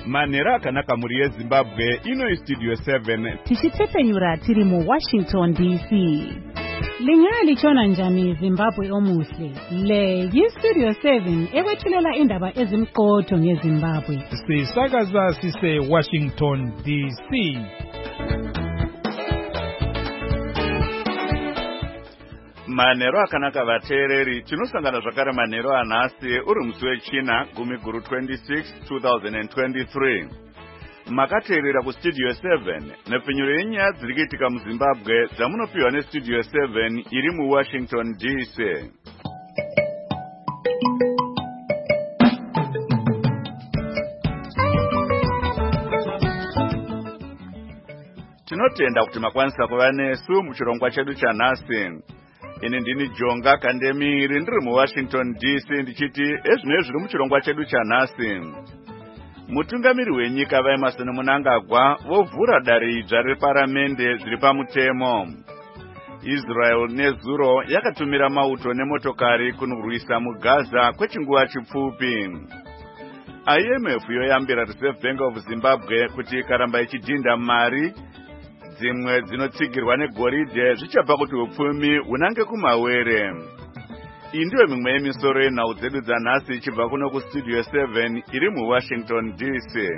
Manhero akanaka muri yeZimbabwe ino Studio 7 tichitepenyura tiri mu Washington DC. Lingalichona njani Zimbabwe omuhle. Le yiStudio 7 ewethulela indaba ezimqotho ngeZimbabwe. Sisakaza sise Washington DC. Manhero akanaka vateereri, tinosangana zvakare manhero anhasi uri musi wechina gumi guru 26 2023. Makateerera kuStudio 7 nepfenyuro yenyaya dziri kuitika muZimbabwe dzamunopiwa neStudio 7 iri muWashington DC. Tinotenda kuti makwanisa kuva nesu muchirongwa chedu chanhasi. Ini ndini Jonga Kandemiri ndiri muWashington DC ndichiti ezvino zviri muchirongwa chedu chanhasi. Mutungamiri wenyika vaEmerson Mnangagwa vovhura dare idzva reparamende zviri pamutemo. Israel nezuro yakatumira mauto nemotokari kunurwisa muGaza kwechinguva chipfupi. IMF yoyambira Reserve Bank of Zimbabwe kuti ikaramba ichidhinda mari dzimwe dzinotsigirwa negoridhe zvichapa kuti upfumi hunange kumawere. Iyi ndiyo mimwe yemisoro yenhau dzedu dzanhasi ichibva kuno kuStudio 7 iri muWashington DC.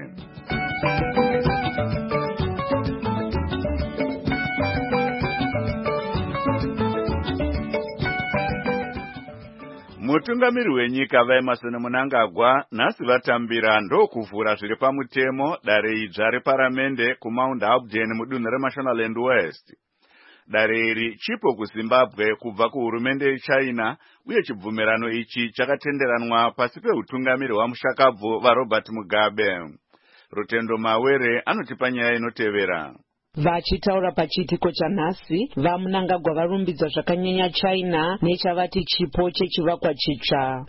Mutungamiri wenyika vaEmerson Mnangagwa nhasi vatambira ndokuvhura zviri pamutemo dare idzva reparamende kuMount Hampden mudunhu reMashonaland West. Dare iri chipo kuZimbabwe kubva kuhurumende yeChina uye chibvumirano ichi chakatenderanwa pasi peutungamiri hwamushakabvu vaRobert Mugabe. Rutendo Mawere anotipa nyaya inotevera. Vachitaura pachiitiko chanhasi, vaMnangagwa varumbidzwa zvakanyanya China nechavati chipo chechivakwa chitsva.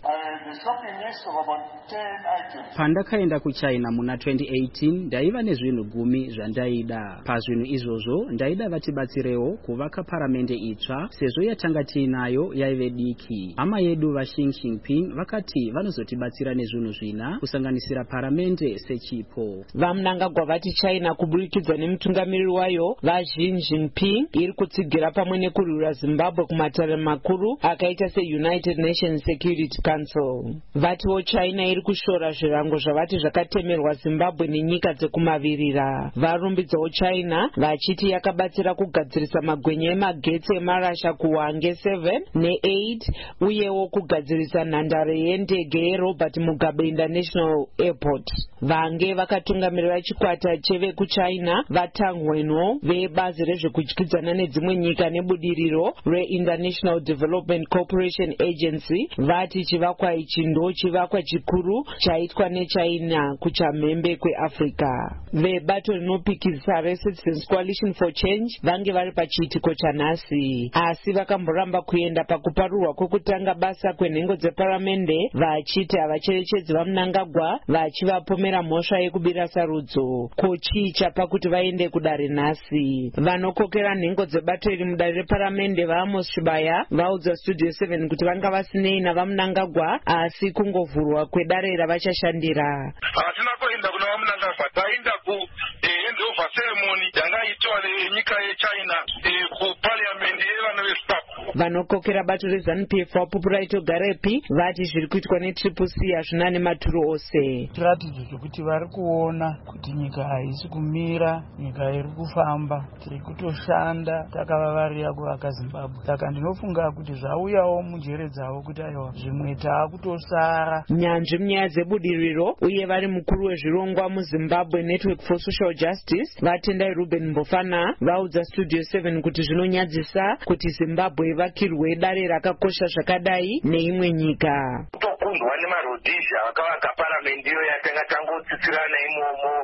Pandakaenda kuChina muna 2018 ndaiva nezvinhu 10 zvandaida. Pazvinhu izvozvo ndaida vatibatsirewo kuvaka paramende itsva sezvo yatanga tiinayo yaive diki. Hama yedu vaXi Jinping vakati vanozotibatsira nezvinhu 4 kusanganisira paramende sechipo. VaMnangagwa vati China kuburikidza nemutungamiri wayo vaXi Jinping iri kutsigira pamwe nekurwira Zimbabwe kumatare makuru akaita seUnited Nations Security Council. Vatiwo China iri kushora zvirango zvavati zvakatemerwa Zimbabwe nenyika dzekumavirira. Varumbidzawo China vachiti yakabatsira kugadzirisa magwenya emagetsi emarasha kuHwange 7 ne8 uyewo kugadzirisa nhandare yendege yeRobert Mugabe International Airport. Vange vakatungamirira chikwata chevekuChina vaTang Wenhuo vebazi rezvekudyidzana nedzimwe nyika nebudiriro reInternational Development Cooperation Agency vati chivakwa ichi ndo chivakwa chikuru chaitwa neChina kuchamhembe kweAfrica. Vebato rinopikisa reCitizens Coalition for Change vange vari pachiitiko chanhasi, asi vakamboramba kuenda pakuparurwa kwekutanga basa kwenhengo dzeparamende vachiti havacherechedzi vaMnangagwa vachivapomera mhosva yekubira sarudzo. Kochicha pakuti vaende kudare nhasi. Vanokokera nhengo dzebato iri mudare reparamende vaAmos Chibaya vaudza Studio 7 kuti vanga vasinei navaMnangagwa asi kungovhurwa kwedare ravachashandira. Hatina kuenda kuna vaMnangagwa, taenda kuhandover ceremony yangaitwa nenyika yeChina kuparliament yevana veZimbabwe. Vanokokera bato reZANU-PF vaPupuraito Garepi vati zviri kuitwa neTriple-C hazvina nematuro ose. Tiratidzo zvekuti vari kuona kuti nyika haisi kumira, nyika iri kufamba, tiri kutoshanda takavavarira kuvaka Zimbabwe. Saka ndinofunga kuti zvauyawo munjere dzavo kuti aiwa zvimwe taakutosara. Nyanzvi munyaya dzebudiriro uye vari mukuru wezvirongwa muZimbabwe Network for Social Justice vatendai Ruben Mbofana vaudza Studio 7 kuti zvinonyadzisa kuti Zimbabwe ivakirwe dare rakakosha zvakadai neimwe nyika. Kutokundwa nemaRhodesiya vakavaka paramendi iyo yatanga tangotsitsirana imomo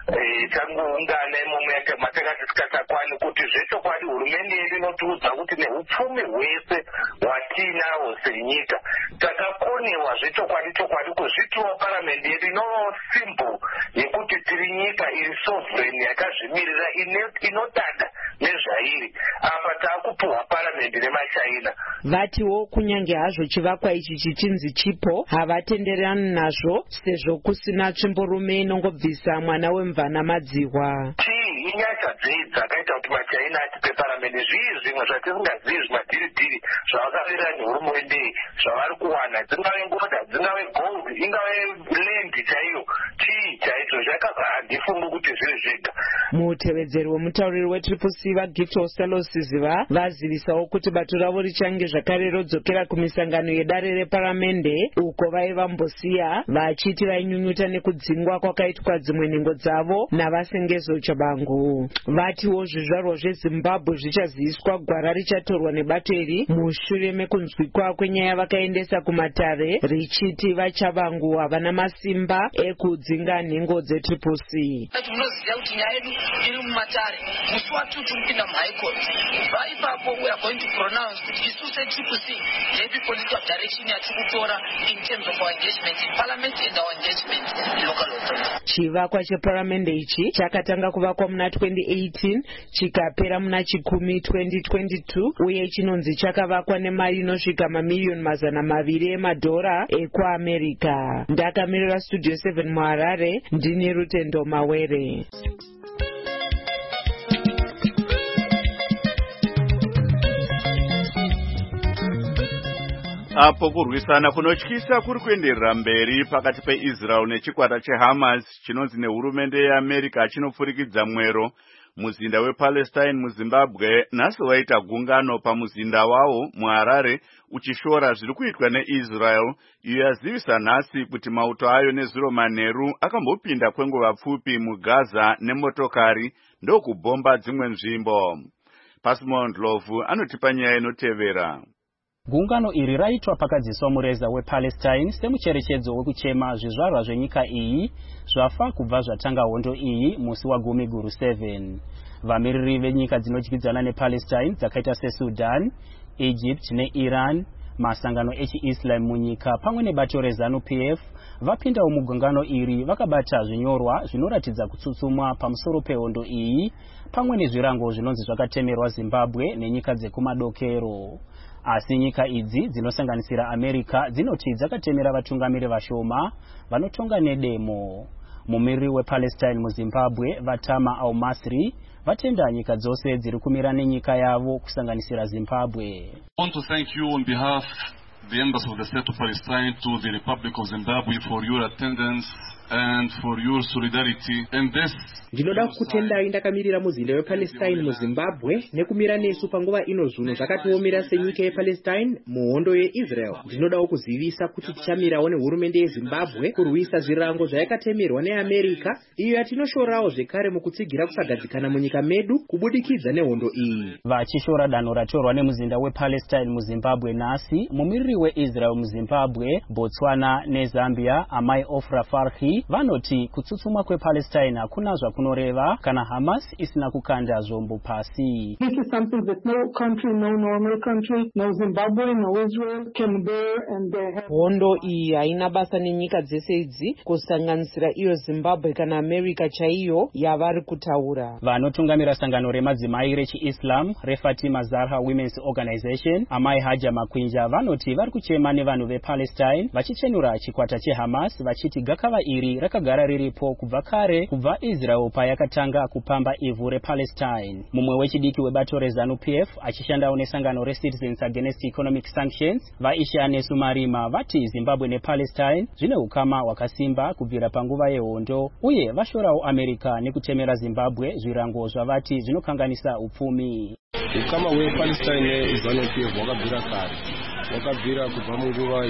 tangoungana imomo matakati tikatakwani kuti zvechokwadi hurumende yedu inotiudza kuti neupfumi hwese hwatinahwo senyika takakonewa zvechokwadi kuzvitiwa paramendi yedu inovawo symbol yekuti tiri nyika iri sovereign yakazvimirira inodada nezvairi. Apa takupuhwa paramendi remaChina. Vatiwo kunyange hazvo chivakwa ichi chichinzi chipo havatenderani nazvo sezvo kusina tsvimborume inongobvisa mwana wemvana madzihwa. Inyasha dzei dzakaita kuti maChina atipe paramendi. Zvii zvimwe zvatisingazivi zvimadhiridhiri zvavakaverera nehurumende zvavari kuwana, dzingave ngoda, dzingave gold, ingave lendi chaiyo, chii chaicho zvakabva handifungi kuti zviri zvega. Mutevedzeri wemutauriri weTCC vaGift Osalosiziva vazivisawo kuti bato ravo richange zvakare rodzokera kumisangano yedare reparamende uko vaivambosiya vachiti vainyunyuta nekudzingwa kwakaitwa dzimwe nhengo dzavo navasengezo chabangu. Vatiwo zvizvarwa zveZimbabwe zvichaziviswa gwara richatorwa nebato iri mushure mekunzwikwa kwenyaya vakaendesa kumatare richiti vachabangu havana masimba ekudzinga nhengo dzeTCC. Tinoziva kuti nyaya yedu iri mumatare musi watutu mpinda muHigh Court. Kubva ipapo we are going to pronounce kuti isu seTCC heavy political direction yatikutora in terms of our engagement in parliament and our engagement in local authority. Chivakwa cheparamende ichi chakatanga kuvakwa muna 2018 chikapera muna chikumi 2022 uye chinonzi chakavakwa nemari inosvika mamiliyoni mazana maviri emadhora ekuAmerica. Ndakamirira Studio 7 muHarare, ndini Rutendo Mawere. Apo kurwisana kunotyisa kuri kuenderera mberi pakati peIsrael nechikwata cheHamas chinonzi nehurumende yeAmerica chinopfurikidza mwero muzinda wePalestine muZimbabwe. Nhasi waita gungano pamuzinda wawo muHarare uchishora zviri kuitwa neIsrael, iyo yazivisa nhasi kuti mauto ayo nezuro manheru akambopinda kwenguva pfupi muGaza nemotokari ndokubhomba dzimwe nzvimbo. Pasimon Ndlovu anotipa nyaya inotevera. Gungano iri raitwa pakadziswa mureza wePalestine semucherechedzo wekuchema zvizvarwa zvenyika iyi zvafa kubva zvatanga hondo iyi musi wa 10/7. Vamiriri venyika dzinotyidzana nePalestine dzakaita seSudan, Egypt neIran, masangano echiIslam munyika pamwe nebato reZANU-PF vapindawo mugungano iri vakabata zvinyorwa zvinoratidza kutsutsumwa pamusoro pehondo iyi pamwe nezvirango zvinonzi zvakatemerwa Zimbabwe nenyika dzekumadokero. Asi nyika idzi dzinosanganisira America dzinoti dzakatemera vatungamiri vashoma vanotonga nedemo. Mumiriri wePalestine muZimbabwe Vatama Al-Masri vatenda nyika dzose dziri kumira nenyika yavo kusanganisira Zimbabwe. I want to thank you on behalf of the Embassy of the State of Palestine to the Republic of Zimbabwe for your attendance and for your solidarity in this. Ndinoda kukutendai ndakamirira muzinda wePalestine muZimbabwe nekumira nesu panguva ino zvuno zvakatiomera senyika yePalestine muhondo yeIsrael. Ndinodawo kuzivisa kuti tichamirawo nehurumende yeZimbabwe kurwisa zvirango zvayakatemerwa neAmerica iyo yatinoshorawo zvekare mukutsigira kusagadzikana munyika medu kubudikidza nehondo iyi. Vachishora danho ratorwa nemuzinda wePalestine muZimbabwe nhasi, mumiriri weIsrael muZimbabwe, Botswana neZambia Amai Ofra Farhi vanoti kutsutsumwa kwePalestine hakuna zvakunoreva kana Hamas isina kukanda zvombo pasi. This is something that no country, no normal country, no Zimbabwe, no Israel can bear and they have. Hondo iyi haina basa nenyika dzese idzi kusanganisira iyo Zimbabwe kana America chaiyo yavari kutaura. Vanotungamira sangano remadzimai rechiIslam reFatima Zahra Women's Organization Amai Haja Makwinja vanoti vari kuchema nevanhu vePalestine vachichenura chikwata cheHamas vachiti gakava iri rakagara riripo kubva kare kubva Israel payakatanga kupamba ivhu rePalestine. Mumwe wechidiki webato reZANU-PF achishandawo nesangano reCitizens Against Economic Sanctions vaisha nesumarima vati Zimbabwe nePalestine zvine ukama hwakasimba kubvira panguva yehondo uye vashorawo America nekutemera Zimbabwe zvirango zvavati zvinokanganisa upfumi. Ukama hwePalestine neZANU-PF hwakabvira kare. Wakabvira kubva munguva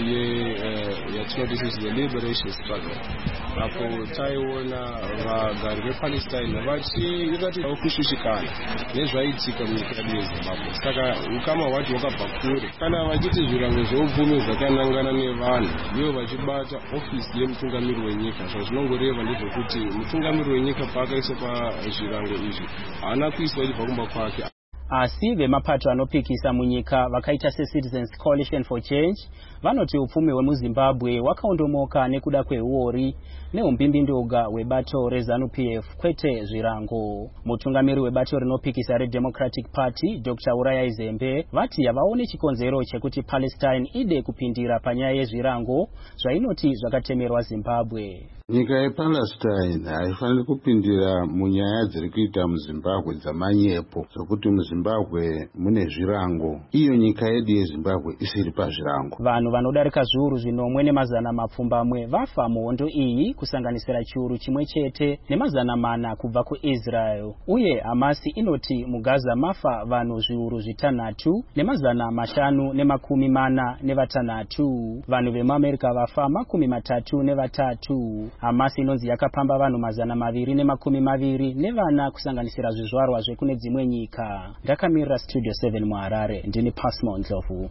yatinoti the liberation struggle. Apo taiona vagari vePalestine vachingati kushushikana nezvaitika munyika yedu yeZimbabwe. Saka ukama hwacho hwakabva kure. Kana vachiti zvirango zveupfumi zvakanangana nevanhu ndivo vachibata ofisi yemutungamiri wenyika. Zvazvinongoreva ndezvekuti mutungamiri wenyika paakaisa pazvirango izvi haana kuiswa chibva kumba kwake. Asi vemapato anopikisa munyika vakaita seCitizens Coalition for Change vanoti upfumi hwemuzimbabwe wakaondomoka nekuda kweuori neumbindindoga hwebato reZANU-PF kwete zvirango. Mutungamiri webato rinopikisa reDemocratic Party Dr. Uraya Zembe vati havaone chikonzero chekuti Palestine ide kupindira panyaya yezvirango zvainoti zvakatemerwa Zimbabwe. Nyika yePalestine haifaniri kupindira munyaya dziri kuita muZimbabwe dzamanyepo zvokuti muZimbabwe mune zvirango. Iyo nyika yedu yeZimbabwe isiri pazvirango. Vanhu vanodarika zviuru zvinomwe nemazana mapfumbamwe vafa muhondo iyi, kusanganisira chiuru chimwe chete nemazana mana kubva kuIsrael. Uye Hamasi inoti muGaza mafa vanhu zviuru zvitanhatu nemazana mashanu nemakumi mana nevatanhatu. Vanhu vemuAmerika vafa 33. Hamasi inonzi yakapamba vanhu mazana 220 nevana, kusanganisira zvizvarwa zvekune dzimwe nyika. Ndakamirira Studio 7 muHarare, ndini Pasmo Ndlovu.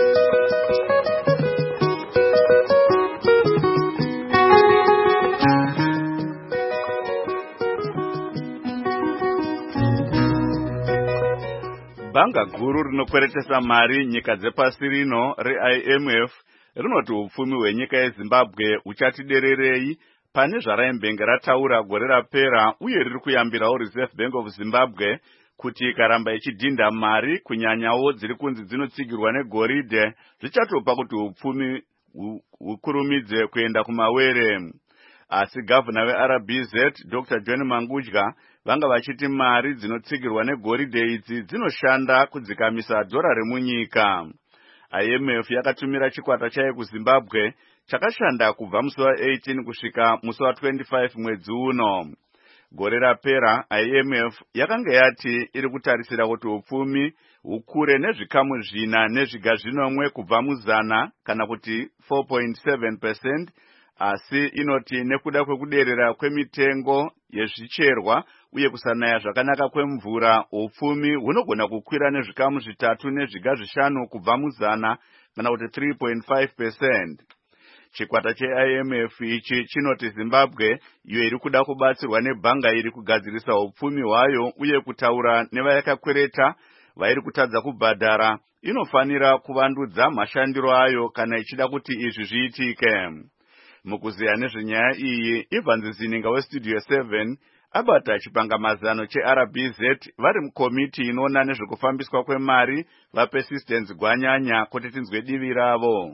Banga guru rinokweretesa mari nyika dzepasi rino reIMF rinoti upfumi hwenyika yeZimbabwe uchati dererei pane zvaraimbenga rataura gore rapera, uye riri kuyambirawo Reserve Bank of Zimbabwe kuti ikaramba ichidhinda mari kunyanyawo dziri kunzi dzinotsigirwa negoridhe zvichatopa kuti upfumi hukurumidze kuenda kumawere. Asi gavana weRBZ Dr. John Mangudya vanga vachiti mari dzinotsigirwa negoridhe idzi dzinoshanda kudzikamisa dhora remunyika. IMF yakatumira chikwata chayo kuZimbabwe chakashanda kubva musi wa18 kusvika musi wa25 mwedzi uno. Gore rapera IMF yakanga yati iri kutarisira kuti upfumi hukure nezvikamu 4 nezviga 10 kubva muzana kana kuti 4.7%, asi inoti nekuda kwekuderera kwemitengo yezvicherwa uye kusanaya zvakanaka kwemvura, upfumi hunogona kukwira nezvikamu 3 nezviga 5 kubva muzana kana kuti 3.5%. Chikwata cheIMF ichi chinoti Zimbabwe iyo iri kuda kubatsirwa nebhanga iri kugadzirisa upfumi hwayo uye kutaura nevayakakwereta vairi kutadza kubhadhara, inofanira kuvandudza mashandiro ayo kana ichida kuti izvi zviitike. Mukuziya nezvenyaya iyi, Ivan Zininga weStudio 7 abata chipangamazano cheRBZ vari mukomiti inoona nezvekufambiswa kwemari vaPersistence Gwanyanya kuti tinzwe divi ravo.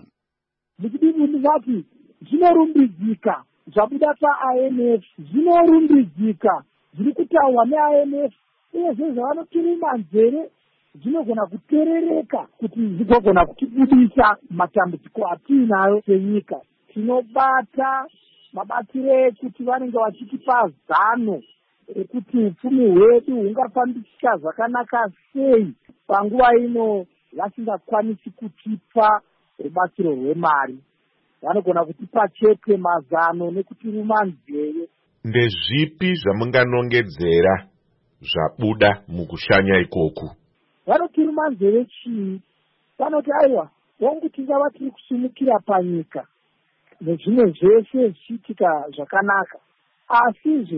Ndikati zvinorumbidzika zvabuda paIMF, zvinorumbidzika zviri kutaurwa neIMF, uye zvavanotirima nzeve zvinogona kuterereka kuti zvigogona kutibudisa matambudziko atiinayo senyika. Tinobata mabatire ekuti vanenge vachitipa zano rekuti upfumi hwedu hungafambisika zvakanaka sei panguva ino vasingakwanisi kutipa rubatsiro rwemari. Vanogona kutipa chete mazano nekutiruma nzeve. Ndezvipi zvamunganongedzera zvabuda mukushanya ikoku? Vanotiruma nzeve chii? Vanoti aiwa, wangu tingava tiri kusumukira panyika nezvimwe zvese zvichiitika zvakanaka, asizve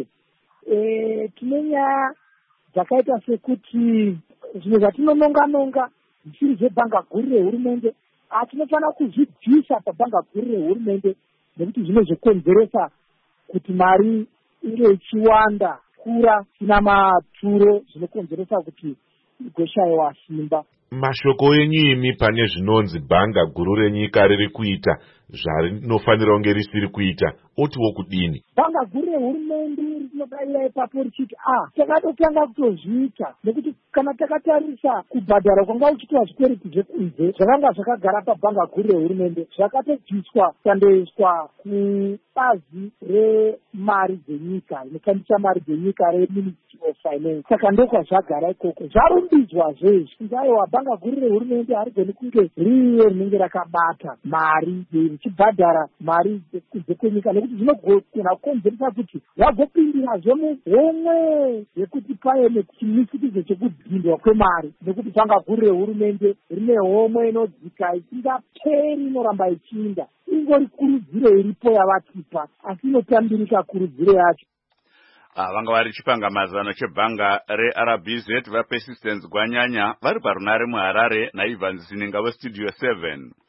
tine nyaya dzakaita sekuti zvimwe zvatinononga zvisiri zvebhanga guru rehurumende tinofanira kuzvibvisa pabhanga guru rehurumende, nekuti zvine zvekonzeresa kuti mari inge ichiwanda kura sina maturo, zvinokonzeresa kuti igoshayiwa simba. Mashoko enyu imi pane zvinonzi bhanga guru renyika riri kuita zvarinofanira kunge risiri kuita, otiwo kudini? Bhanga guru rehurumende rinodaira ipapo richiti takatotanga kutozviita, nekuti kana takatarisa kubhadhara kwanga uchitwa zvikwereti zvekunze zvakanga zvakagara pabhanga guru rehurumende zvakatobviswa kandoiswa kubazi remari dzenyika, inokandisa mari dzenyika reMinistry of Finance. Saka ndokwazvagara ikoko, zvarumbidzwa zvezvi kunzaiwa bhanga guru rehurumende harigoni kunge riyo rinenge rakabata mari richibhadhara mari dzekwenyika, nekuti zvinogona kukonzeresa kuti vagopindirazve muhomwe yekuti pave nechimisikizo chekudhindwa kwemari, nekuti bhanga guru rehurumende rine homwe inodzika isingaperi, inoramba ichiinda. Ingori kurudziro iripo yavatipa, asi inotambirika kurudziro yacho. Vanga vari chipangamazano chebhanga reRBZ vaPersistence Gwanyanya vari parunare muHarare naIvan Zininga weStudio 7.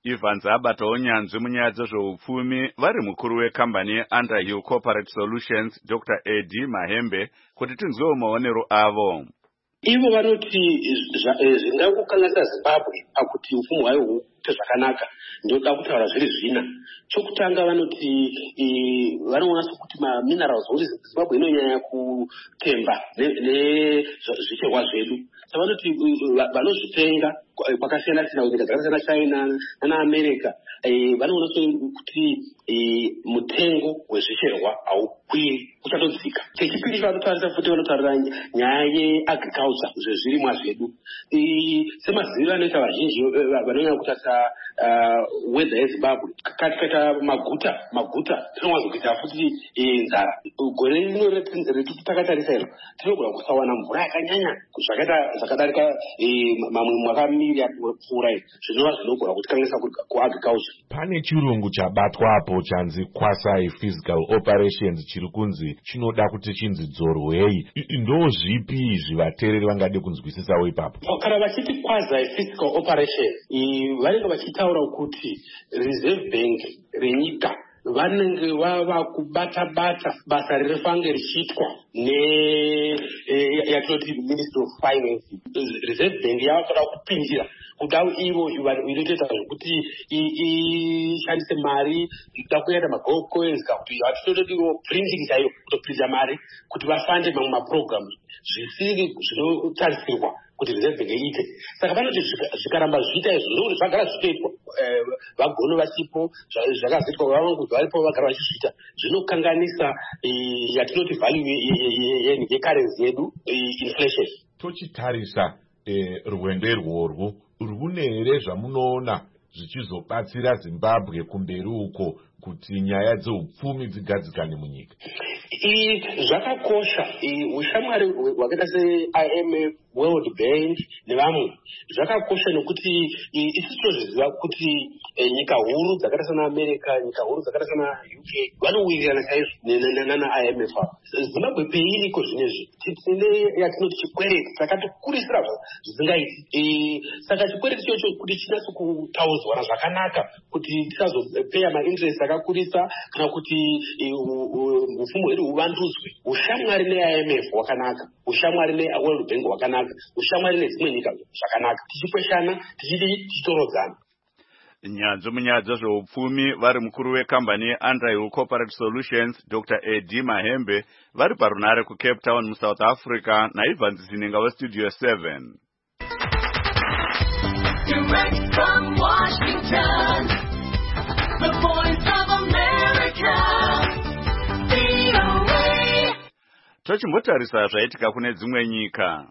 Evans abatawo nyanzvi munyaya dzezveupfumi vari mukuru wekambani yeUnderhill Corporate Solutions Dr. Eddie Mahembe kuti tinzwewo maonero avo. Ivo vanoti zvingakukanganisa Zimbabwe pakuti upfumi hwayo huite zvakanaka ndoda kutaura zviri zvina. Chokutanga vanoti vanoona sokuti maminerals uri Zimbabwe inonyanya kutemba nezvicherwa zvedu. Vanoti vanozvitenga kwakasiyana siyana nyika dzakasiyana China naAmerica vanoona kuti mutengo wezvicherwa haukwiri uchatodzika. Chechipiri vanotarisa futi vanotarira nyaya yeagriculture zvezvirimwa zvedu. Semaziviro anoita vazhinji vanonyanya kutarisa weather yeZimbabwe katika maguta tinowanza kuita futi nzara. Gore rino rekiti takatarisa iro tinogona kusawana mvura yakanyanya zvakadarika mamwe mwakamira mvura zvinova zvinogona kutikanganisa kuagriculture. Pane chirungu chabatwapo chanzi quasi physical operations chiri kunzi chinoda kuti chinzi dzorwei. Ndozvipi izvi vateereri vangade kunzwisisawo ipapo? Kana vachiti quasi physical operation vanenge vachitaura kuti Reserve Bank renyika vanenge vava kubata basa rinofange richiitwa yatinoti Ministry of Finance. Reserve Bank yavakuda kupindira kudau ivo inotoita zvokuti ishandise mari ida kuenda magold coins kuti vatotodiwo printing chaiyo kutoprinta mari kuti vafande mamwe maprogram zvisiri zvinotarisirwa kuti Reserve Bank iite. Saka vanoti zvikaramba zviita izvo ndokuti zvagara zvichiitwa vagoni vasipo zvakazoitwa vavangu varipo vagara vachizviita zvinokanganisa yatinoti value yecurrency yedu inflation. Tochitarisa rwendo irworwu rune here zvamunoona zvichizobatsira Zimbabwe kumberi uko kuti nyaya dzeupfumi dzigadzikane munyika? Zvakakosha ushamwari hwakaita seIMF, World Bank nevamwe zvakakosha nekuti isusu tinozviziva kuti nyika huru dzakaita sana America, nyika huru dzakaita sana UK vanowirirana chaizvo nanaIMF. Zimbabwe peiriko zvinezvi tine yatinoti chikwereti takatikurisira zvisingaiti. Saka chikwereti chocho kuti chinatso kutaudzwa zvakanaka kuti tisazopeya mainterest akakurisa kana kuti upfumi hwedu huvandudzwe. Ushamwari neIMF hwakanaka, ushamwari neWorld Bank hwakanaka, ushamwari nedzimwe nyika zvakanaka, tichikweshana tichitorodzana. Nyanzvi munyaya dzezveupfumi vari mukuru wekambani yeUnderhill Corporate Solutions Dr. Eddie Mahembe vari parunare kuCape Town muSouth Africa naIvans Zininga weStudio 7. Direct from Washington, the voice of America, VOA. Tochimbotarisa zvaitika kune dzimwe nyika.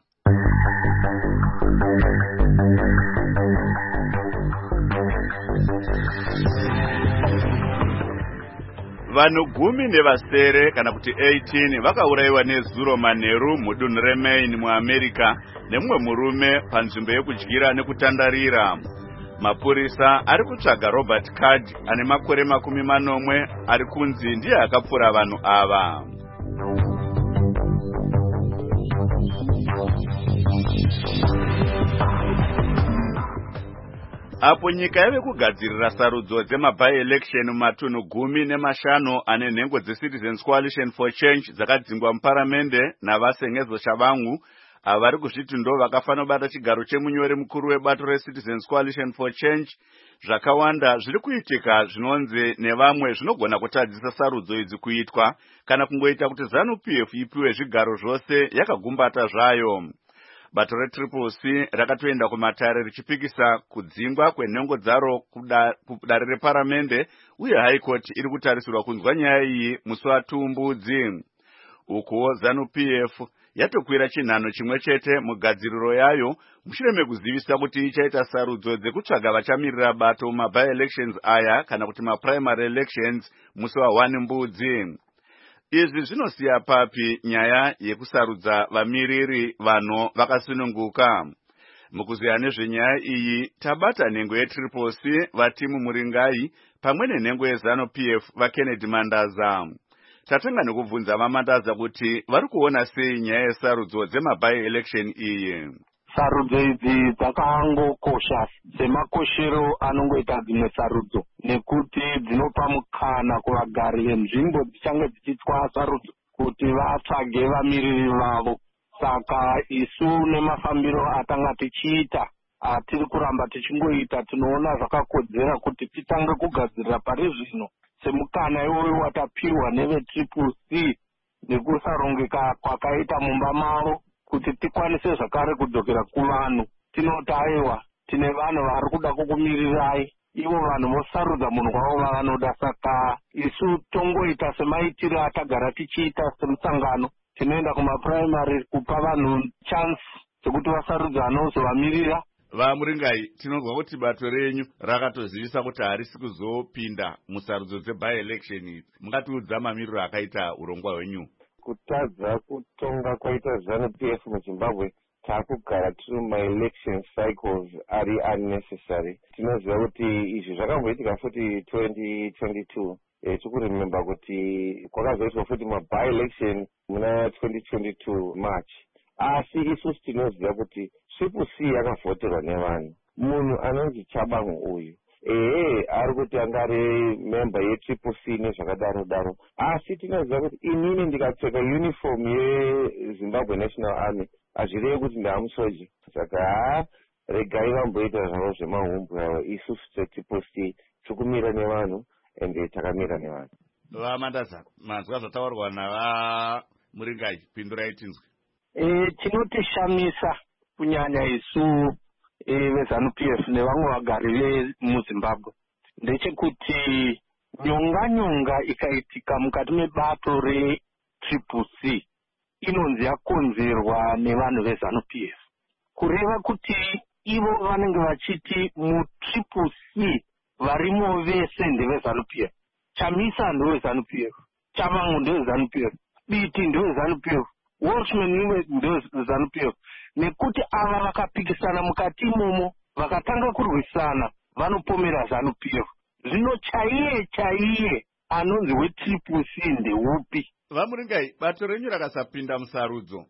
Vanhu 10 kana kuti 18 vakaurayiwa nezuro manheru mudunhu reMaine muAmerica nemumwe murume panzvimbo yekudyira nekutandarira. Mapurisa ari kutsvaga Robert Card ane makore 40 ari kunzi ndiye akapfura vanhu ava. Apo nyika yave kugadzirira sarudzo dzemaby-election mumatunhu 15 ane nhengo dzeCitizens Coalition for Change dzakadzingwa muparamende navasengezo shavangu avari kuzviti ndo vakafanira kubata chigaro chemunyori mukuru webato reCitizens Coalition for Change. Zvakawanda zviri kuitika zvinonzi nevamwe zvinogona kutadzisa sarudzo idzi kuitwa kana kungoita kuti ZANU-PF ipiwe zvigaro zvose yakagumbata zvayo. Bato reCCC rakatoenda kumatare richipikisa kudzingwa kwenhengo dzaro kudare reparamende uye High Court iri kutarisirwa kunzwa nyaya iyi musi waTumbudzi. Uko ZANU-PF yatokwira chinhano chimwe chete mugadziriro yayo mushure mekuzivisa kuti ichaita sarudzo dzekutsvaga vachamirira bato maby-elections aya kana kuti maprimary elections musi wa1 Mbudzi. Izvi zvinosiya papi nyaya yekusarudza vamiriri vanhu vakasununguka. Mukuziya nezvenyaya iyi tabata nhengo yeCCC Vatimu Muringai pamwe nenhengo yeZANU-PF vaKennedy Mandaza. Tatanga nekubvunza vaMandaza kuti vari kuona sei nyaya yesarudzo dzemaby-election iyi. sarudzo idzi dzakangokosha semakoshero anongoita dzimwe sarudzo, nekuti dzinopa mukana kuvagari venzvimbo dzichange dzichitwa sarudzo kuti vatsvage vamiriri vavo. Saka isu nemafambiro atanga tichiita, atiri kuramba tichingoita, tinoona zvakakodzera kuti titange kugadzirira pari zvino semukana iwoyo watapiwa nevetriple C nekusarongeka kwakaita mumba mavo, kuti tikwanise zvakare kudzokera kuvanhu. Tinoti aiwa, tine vanhu vari kuda kukumirirai, ivo vanhu vosarudza munhu wavo vavanoda. Saka isu tongoita semaitiro atagara tichiita semusangano, tinoenda kumapuraimari kupa vanhu chance dzekuti vasarudze vanozovamirira. Vamuringai, tinonzwa kuti bato renyu rakatozivisa kuti harisi kuzopinda musarudzo dzebi-election idzi. Mungatiudza mamiriro akaita urongwa hwenyu? Kutadza kutonga kwaita ZANU-PF muZimbabwe, takugara tiri ma-election cycles ari unnecessary. Tinoziva kuti izvi zvakamboitika futi 2022. Tikurememba kuti kwakazoitwa futi ma-by-election muna 2022 March. Asi isusu tinoziva kuti triple C yakavhoterwa nevanhu. Munhu anonzi Chabangu uyu ari kuti angari member yetriple C nezvakadaro. Asi tinoziva kuti inini ndikapfeka uniform yeZimbabwe National Army hazvirevi kuti ndamusoja. Saka regai vamboita zvavo zvemahumbu avo. Isusu setriple C tikumira nevanhu ende takamira nevanhu. Vamandaza, manzwa zvataurwa navamuringai, pindurai tinzwe. Chinotishamisa kunyanya isu veZANU-PF nevamwe vagari vemuZimbabwe ndechekuti nyonga ikaitika mukati mebato retriple C inonzi yakonzerwa nevanhu veZANU-PF, kureva kuti ivo vanenge vachiti mutriple C varimo vese ndeveZANU-PF. Chamisa ndeweZANU-PF, Chabangu ndeweZANU-PF, Biti ndeweZANU-PF, Walshman ndeweZANU-PF. Nekuti ava vakapikisana mukati imomo vakatanga kurwisana vanopomera ZANU-PF. Zvino chaiye anonzi wetriple C ndeupi? Vamuringai, bato renyu rakasapinda musarudzo,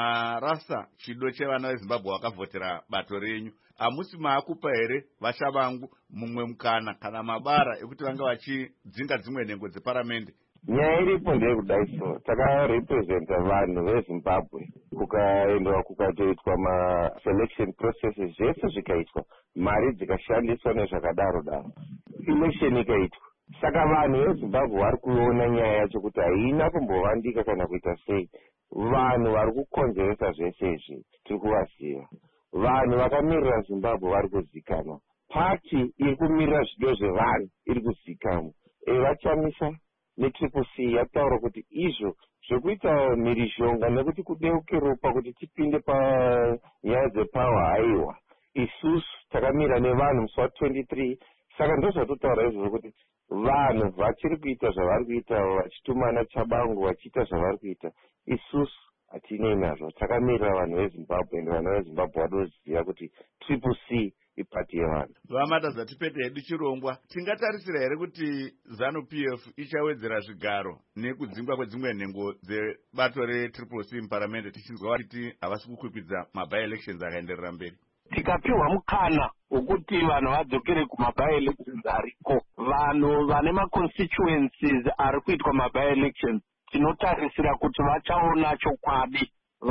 marasa chido chevana veZimbabwe vakavhotera bato renyu. Hamusi maakupa here vachavangu mumwe mukana kana mabara ekuti vanga vachidzinga dzimwe nhengo dzeparamende? Nyaya iripo ndeyekudai so, takarepresenta vanhu veZimbabwe, kukaendwa kukatoitwa ma-selection processes zvese zvikaitwa, mari dzikashandiswa nezvakadaro. Election ikaitwa. Saka vanhu veZimbabwe vari kuona nyaya yacho kuti haina kumbovandika kana kuita sei. Vanhu vari kukonzeresa zvese izvi tiri kuvaziva. Vanhu vakamirira Zimbabwe vari kuzikanwa. Pati iri kumirira zvido zvevanhu iri kuzikanwa. Vachamisa netriple C yataura kuti izvo zvekuita mhirizhonga nekuti kudeuke ropa kuti tipinde panyaya dzepawa haiwa. Isusu takamira nevanhu musi wa23. Saka ndozvatotaura izvo kuti vanhu vachiri kuita zvavari kuita, vachitumana Chabangu vachiita zvavari kuita, isusu hatinei nazvo. Takamira vanhu veZimbabwe ende vanhu veZimbabwe vanoziva kuti triple C ipati yevanhu. Vamatadza tipete hedu chirongwa, tingatarisira here kuti ZANU-PF ichawedzera zvigaro nekudzingwa kwedzimwe nhengo dzebato retriple C muparamende, tichinzwa kuti havasi kukwikvidza maby-elections akaenderera mberi? Tikapiwa mukana wokuti vanhu vadzokere kumaby-elections ariko, vanhu vane ma-constituencies ari kuitwa maby-elections, tinotarisira kuti vachaona chokwadi,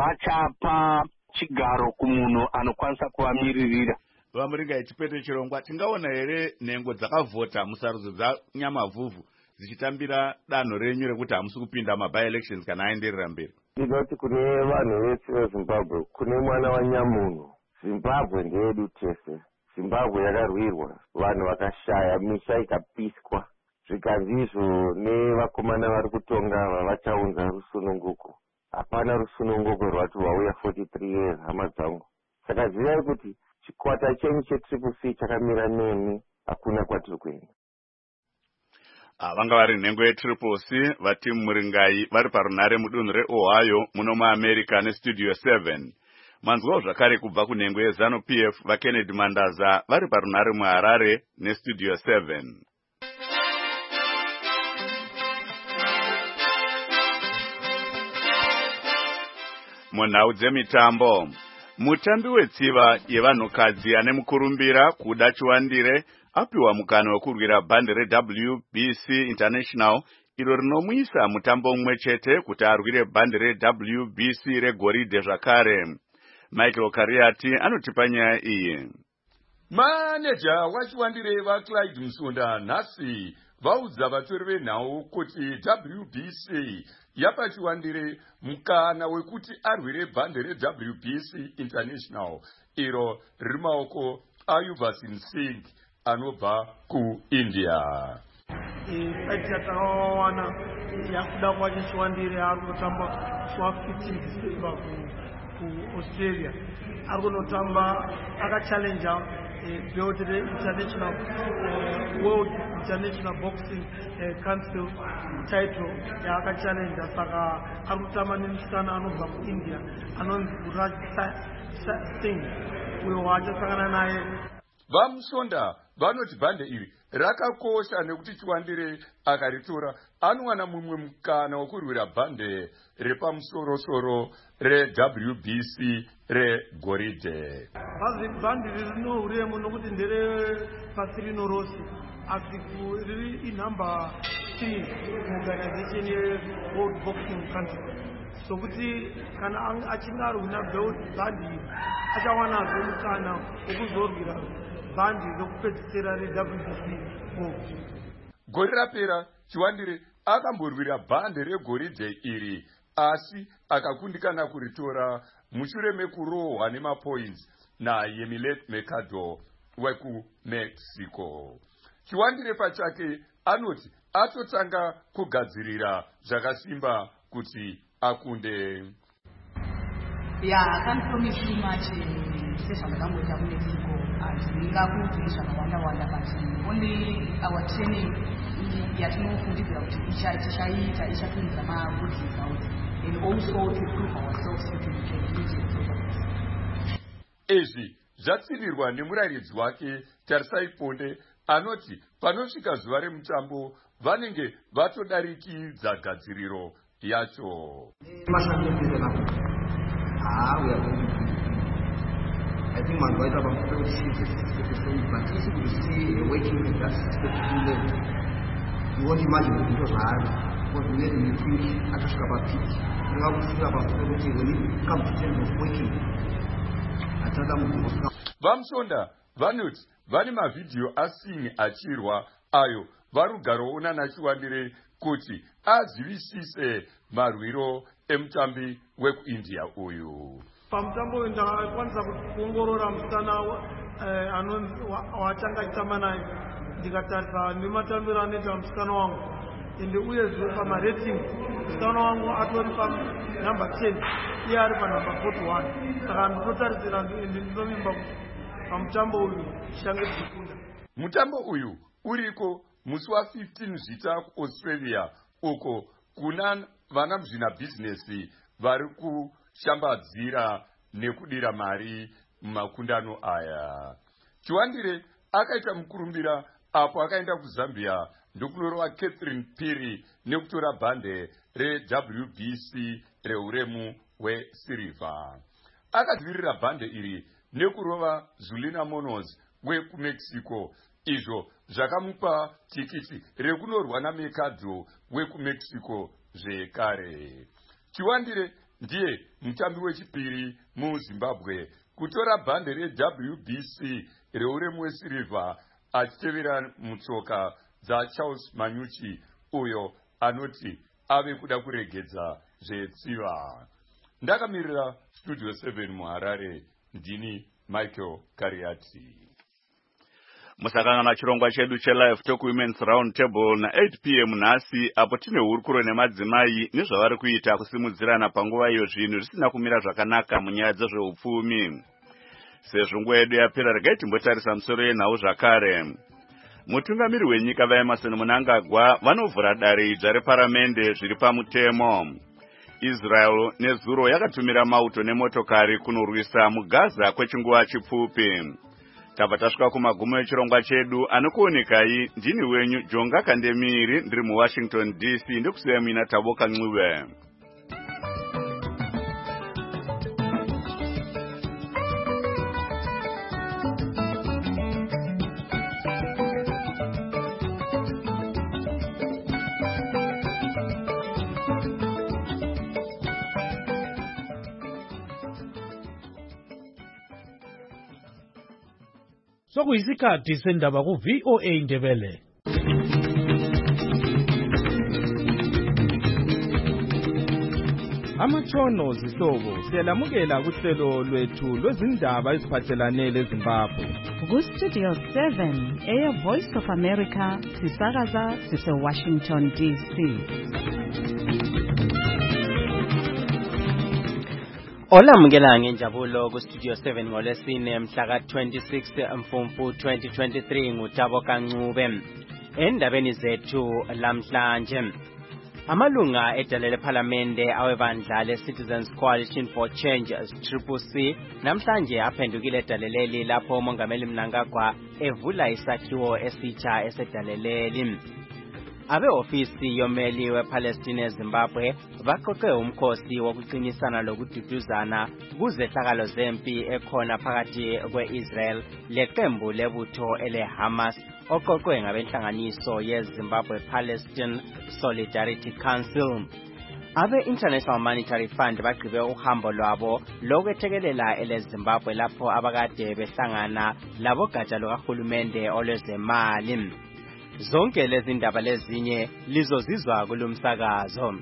vachapa chigaro kumunhu anokwanisa kuvamiririra. Vamuringai, chipete chirongwa, tingaona here nhengo dzakavhota musarudzo dzanyamavhuvhu dzichitambira danho renyu rekuti hamusi kupinda maby-elections kana aenderera mberi? Ndinoti kune vanhu vese veZimbabwe, kune mwana wanyamunhu, Zimbabwe ndeyedu tese. Zimbabwe yakarwirwa, vanhu vakashaya, misha ikapiswa. Zvikanzizvo nevakomana vari kutonga vavachaunza rusununguko. Hapana rusununguko rwati wauya 43 years, hama dzangu. Saka zivai kuti chikwata chenyu chetriple C chakamira nemi, hakuna kwatiri kuenda. Vanga vari nhengo yetriple C, vatimu Muringai vari parunare mudunhu reOhio muno muAmerica nestudio 7. Manzwawo zvakare kubva kunhengo yeZANU-PF vaKennedy Mandaza vari parunare muHarare nestudio 7. Munhau dzemitambo, Mutambi wetsiva yevanhukadzi ane mukurumbira kuda chiwandire apiwa mukana wekurwira bhande reWBC International iro rinomuisa mutambo umwe chete kuti arwire bhande reWBC regoridhe zvakare. Michael Kariati anotipa nyaya iyi. Maneja wachiwandire vaClyde Musonda nhasi vaudza vatori venhau kuti WBC yapa chiwandire mukana wekuti arwire bhande reWBC International iro riri maoko aYuvasin Singh anobva kuIndia. Takawana yakuda kwacho chiwandire ari kutamba kwa 15 December kuAustralia. Ari kunotamba akachallenja belt international world international boxing council title yaakachallenja saka ari kutamba nemusikana anobva kuIndia anonzi Raj Singh uyo waachasangana naye. VaMusonda vanoti bhande iri rakakosha nekuti chiwandire akaritora anowana mumwe mukana wokurwira bhande repamusoro-soro reWBC regoridhe. Bhande rino uremu nokuti ndere pasi rino rose asi riri inumber 3 muorganization yeWorld Boxing Council. Sokuti kana achinge arwina bhande iri achawanazve mukana wokuzorwira bhande rekupedzisira reWBC. Gore rapera chiwandire akamborwira bhande regoridhe iri asi akakundikana kuritora mushure mekurohwa nemapoints naYemilet Mercado wekuMexico. Chiwandire pachake anoti atotanga kugadzirira zvakasimba kuti akunde. I can't promise you much sezvandakamboita kuMexico. Ndingakuti zvakawanda but only our training yatinofundidzira kuti tichaita ichatipinza good results and also to prove ourselves kuti we can reach it. Izvi zvatsivirwa nemurairidzi wake Tarisai Ponde anoti panosvika zuva remutambo vanenge vatodarikidza gadziriro yacho. I think my advisor about to see but easy to see working with that specific level. You won't imagine it was hard. What we made me think I just about it. You have to think about everything when it comes to terms of working. I tell them VaMusonda vanoti vane mavidhiyo aSingh achirwa ayo varugaraona nachiwandire kuti azivisise marwiro emutambi wekuIndia uyu. Pamutambo uyu ndakakwanisa kuongorora musikana wachanga achitamba naye ndikatarisa nematambiro anoita musikana wangu ende uyezve pamarating musikana wangu atori panumber 10 iye ari panumber 41 saka ndinotarisira ende ndinovimba kuti pamutambo uyu tichange tichikunda. Mutambo uyu uriko musi wa15 Zvita kuAustralia uko kuna vana muzvinabhizinesi vari kushambadzira nekudira mari mumakundano aya. Chiwandire akaita mukurumbira apo akaenda kuZambia ndokunorova Catherine Phiri nekutora bhande reWBC reuremu hwesirivha. Akadzivirira bhande iri nekurova Zulina Munoz wekuMexico, izvo zvakamupa tikiti rekunorwa naMercado wekuMexico zvekare. Chiwandire ndiye mutambi wechipiri muZimbabwe kutora bhande reWBC reuremu hwesirivha achitevera mutsoka dzaCharles Manyuchi uyo anoti ave kuda kuregedza zvetsiva. Ndakamirira Studio 7 muHarare, ndini Michael Kariati. Musakangana chirongwa chedu chelive talk women's round table na 8 p.m. nhasi apo tine hurukuro nemadzimai nezvavari kuita kusimudzirana panguva iyo zvinhu zvisina kumira zvakanaka munyaya dzezveupfumi. Sezvo nguva yedu yapera regai timbotarisa musoro yenhau zvakare. Mutungamiri wenyika vaEmmerson Mnangagwa vanovhura dare idzva reparamende zviri pamutemo. Israel nezuro yakatumira mauto nemotokari kunorwisa muGaza kwechinguva chipfupi. Tabva tasvika kumagumo echirongwa chedu, anokuonekai ndini wenyu Jonga Kandemiri, ndiri muWashington DC, ndikusiya mina Taboka Ncube. sokuyisikhathi sendaba ku-VOA Indebele. Amatshono zihlobo siyalamukela kuhlelo lwethu lwezindaba eziphathelane leZimbabwe. Ku-Studio 7 Voice of America sisakaza sise-Washington DC. Olamukela ngenjabulo ku-Studio 7 ngolesine mhla ka-26 Mfumfu 2023 nguTabo Kancube. Endabeni zethu lamhlanje, amalunga edale lephalamende awebandla le-Citizens Coalition for Change CCC namhlanje aphendukile edaleleli lapho umongameli Mnangagwa evula isakhiwo esitsha esedaleleli. Abe-ofisi yomeli wePalestine eZimbabwe baqoqe umkhosi wokuqinisana lokududuzana kuzehlakalo zempi ekhona phakathi kwe-Israel leqembu lebutho ele-Hamas oqoqwe ngabenhlanganiso ye-Zimbabwe Palestine Solidarity Council. Abe-International Monetary Fund bagqibe uhambo lwabo lokwethekelela ele-Zimbabwe lapho abakade behlangana labogatsha lukahulumende olwezemali. Zonke lezi ndaba lezinye lizozizwa kulumsakazo.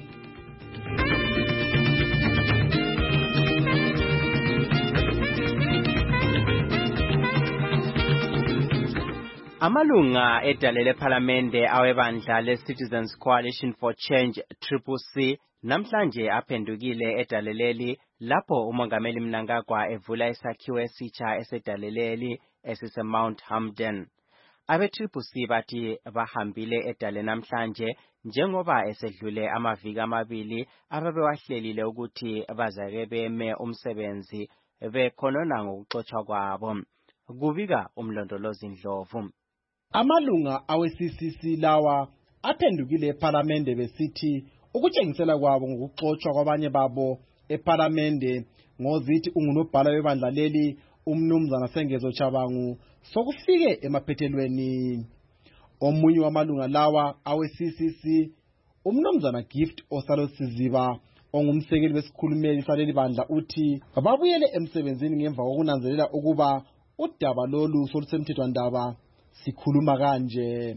Amalunga edale lephalamende awebandla le-Citizens Coalition for Change CCC namhlanje aphendukile edaleleli lapho umongameli Mnangagwa evula isakhiwo esitsha esedaleleli esise-Mount Hampden. Abe-CCC bathi bahambile edale namhlanje njengoba esedlule amaviki amabili ababewahlelile ukuthi bazake beme umsebenzi bekhonona ngokuxotshwa kwabo. Kubika umlondolozi Ndlovu. Amalunga awe-CCC lawa aphendukile ePhalamende besithi ukutshengisela kwabo ngokuxotshwa kwabanye babo ePhalamende ngozithi ungunobhala webandla leli umnumzana Sengezo Chabangu sokufike emaphethelweni. Omunye wamalunga lawa awe-CCC umnumzana Gift Osalosiziba ongumsekeli wesikhulumeli saleli bandla uthi babuyele emsebenzini ngemva kokunanzelela ukuba udaba lolu solusemthethwandaba sikhuluma kanje.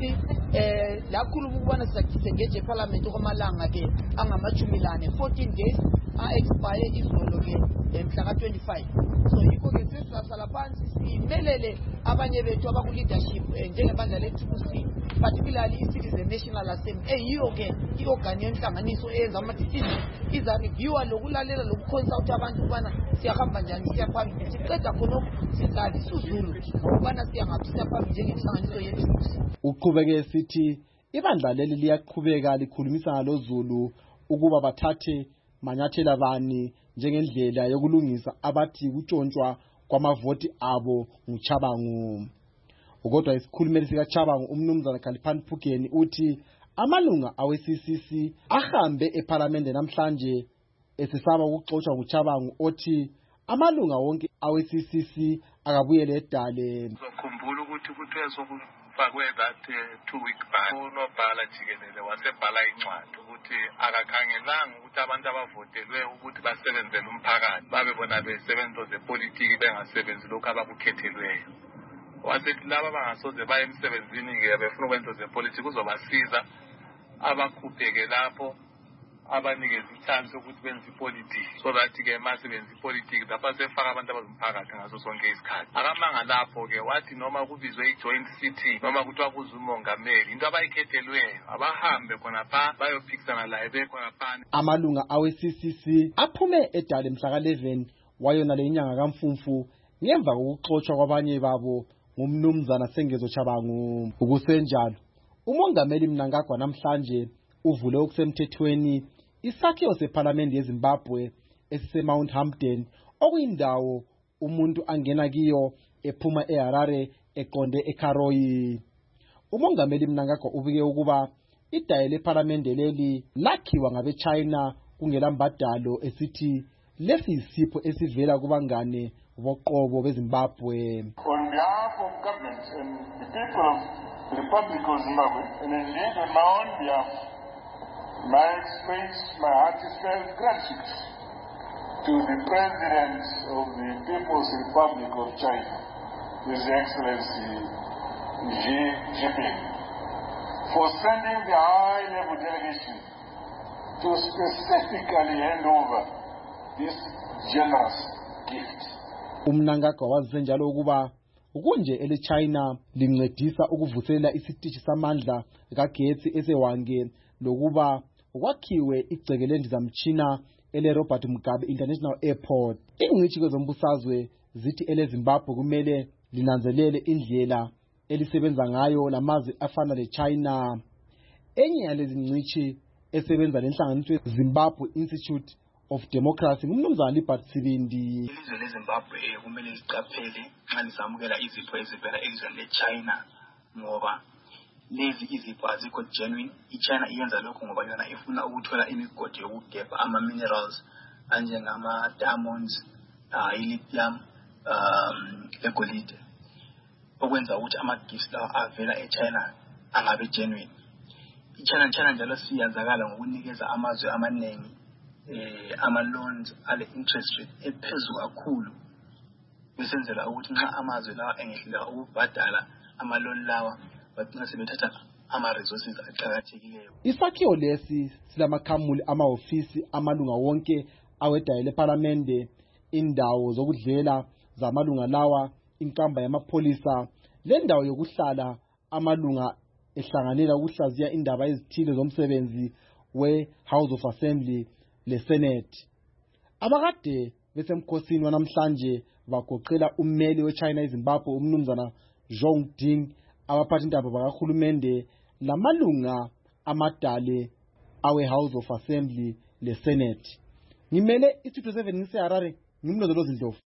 Lakhulu ukubona sisengeje eParliament kwamalanga ke angamajumilane 14 days expire izolo ke emhla ka-25. So yikho ke sesisala phansi simelele abanye bethu abaku-leadership njengebandla le-CCC, particularly i-Citizen National Assembly eyiyo ke i-organ yenhlanganiso eyenza ama-decision iza-reviewa lokulalela lokuconsulta abantu ukubana siyahamba njani siya phambili. Siqeda khonokho sidlalisa uzulu ngokubana siyangaphi siya phambili njengenhlanganiso ye-CCC. Uqhubeke sithi ibandla leli liyaqhubeka likhulumisana lozulu ukuba bathathe manyathela bani njengendlela yokulungisa abathi kutshontshwa kwamavoti abo nguChabangu. Kodwa isikhulumeli sikaChabangu umnumzana Khaliphan Phukeni uthi amalunga awe-CCC ahambe ePhalamende namhlanje esesaba ukuxotshwa nguChabangu othi amalunga wonke awe-CCC akabuyele edale. Uzokhumbula ukuthi fakwe that 2-week ban unobhala jikelele wasebhala incwadi ukuthi akakhangelanga ukuthi abantu abavotelwe ukuthi basebenzele umphakathi babe bona besebenzo zepolitiki bengasebenzi lokhu abakukhethelweyo. Wasethi laba bangasoze baye emsebenzini-ke befuna ukwenza zepolitiki kuzobasiza abakhupheke lapho abanikeza ichance ukuthi benze ipolitiki so that-ke mase benza ipolitiki lapha sefaka abantu abazumphakathi ngaso sonke isikhathi. Akamanga lapho-ke wathi noma kubizwe i-joint city noma kuthiwa kuze umongameli into abayikhethelweyo abahambe khonapha bayophikisana laye bekhonapha. Amalunga awe-CCC aphume edale mhla ka-11 wayona le inyanga kaMfumfu ngemva kokuxotshwa kwabanye babo ngumnumzana Sengezo Chabangu. Ukusenjalo umongameli Mnangagwa namhlanje uvule okusemthethweni isakhiwo sePhalamende yeZimbabwe esise-Mount Hampden okuyindawo umuntu angena kiyo ephuma eHarare eqonde eKaroi. Umongameli Mnangagwa ubike ukuba idaye lePhalamende leli lakhiwa ngabe-China kungelambadalo esithi lesi yisipho esivela kubangane boqobo beZimbabwe. On behalf of government and the people of the Republic of Zimbabwe, and indeed on my own behalf, I express my heartfelt gratitude to the President of the People's Republic of China, His Excellency Xi Jinping for sending the high-level delegation to specifically hand over this generous gift. Umnangagwa wazise njalo ukuba ukunje ele-China lincedisa ukuvuselela isitishi samandla kagetsi esewange lokuba kwakhiwe igceke lendizamtshina ele-Robert Mugabe International Airport. Ingcitshi kwezombusazwe zithi ele-Zimbabwe kumele linanzelele indlela elisebenza ngayo lamazwe afana le-China. Enye yalezi ngcitshi esebenza lenhlanganiso Zimbabwe Institute of Democracy ngumnumzana Libert Sibindi. Ilizwe leZimbabwe kumele liqaphele nxa lisamukela izipho ezivela elizweni le-China ngoba lezi izipho azikho genuine. I-China iyenza lokho ngoba yona ifuna ukuthola imigodi yokugebha ama-minerals anjengama-diamonds, i-lithium, legolide, okwenza ukuthi ama-gifts lawa avela e-China angabe genuine. I-China njalo siyazakala ngokunikeza amazwe amaningi ama-loans ale-interest rate ephezulu kakhulu besenzela ukuthi nxa amazwe lawa engehluleka ukubhadala ama-loan lawa bagcina sebethatha ama-resources aqakathekileyo. Isakhiwo lesi silamakhamuli amahhovisi amalunga wonke awedayo lePhalamende, indawo zokudlela zamalunga lawa, inkamba yamapholisa lendawo yokuhlala amalunga ehlanganela ukuhlaziya indaba ezithile zomsebenzi we-House of Assembly le-Senate. Abakade besemkhosini wanamhlanje bagoqela ummeli we-China eZimbabwe umnumzana Zhong Ding, abaphathindaba bakahulumende lamalunga amadale awe-House of Assembly le-Senate. Ngimele iStudio 7 ngiseHarare, ngimlondolozi Ndlovu.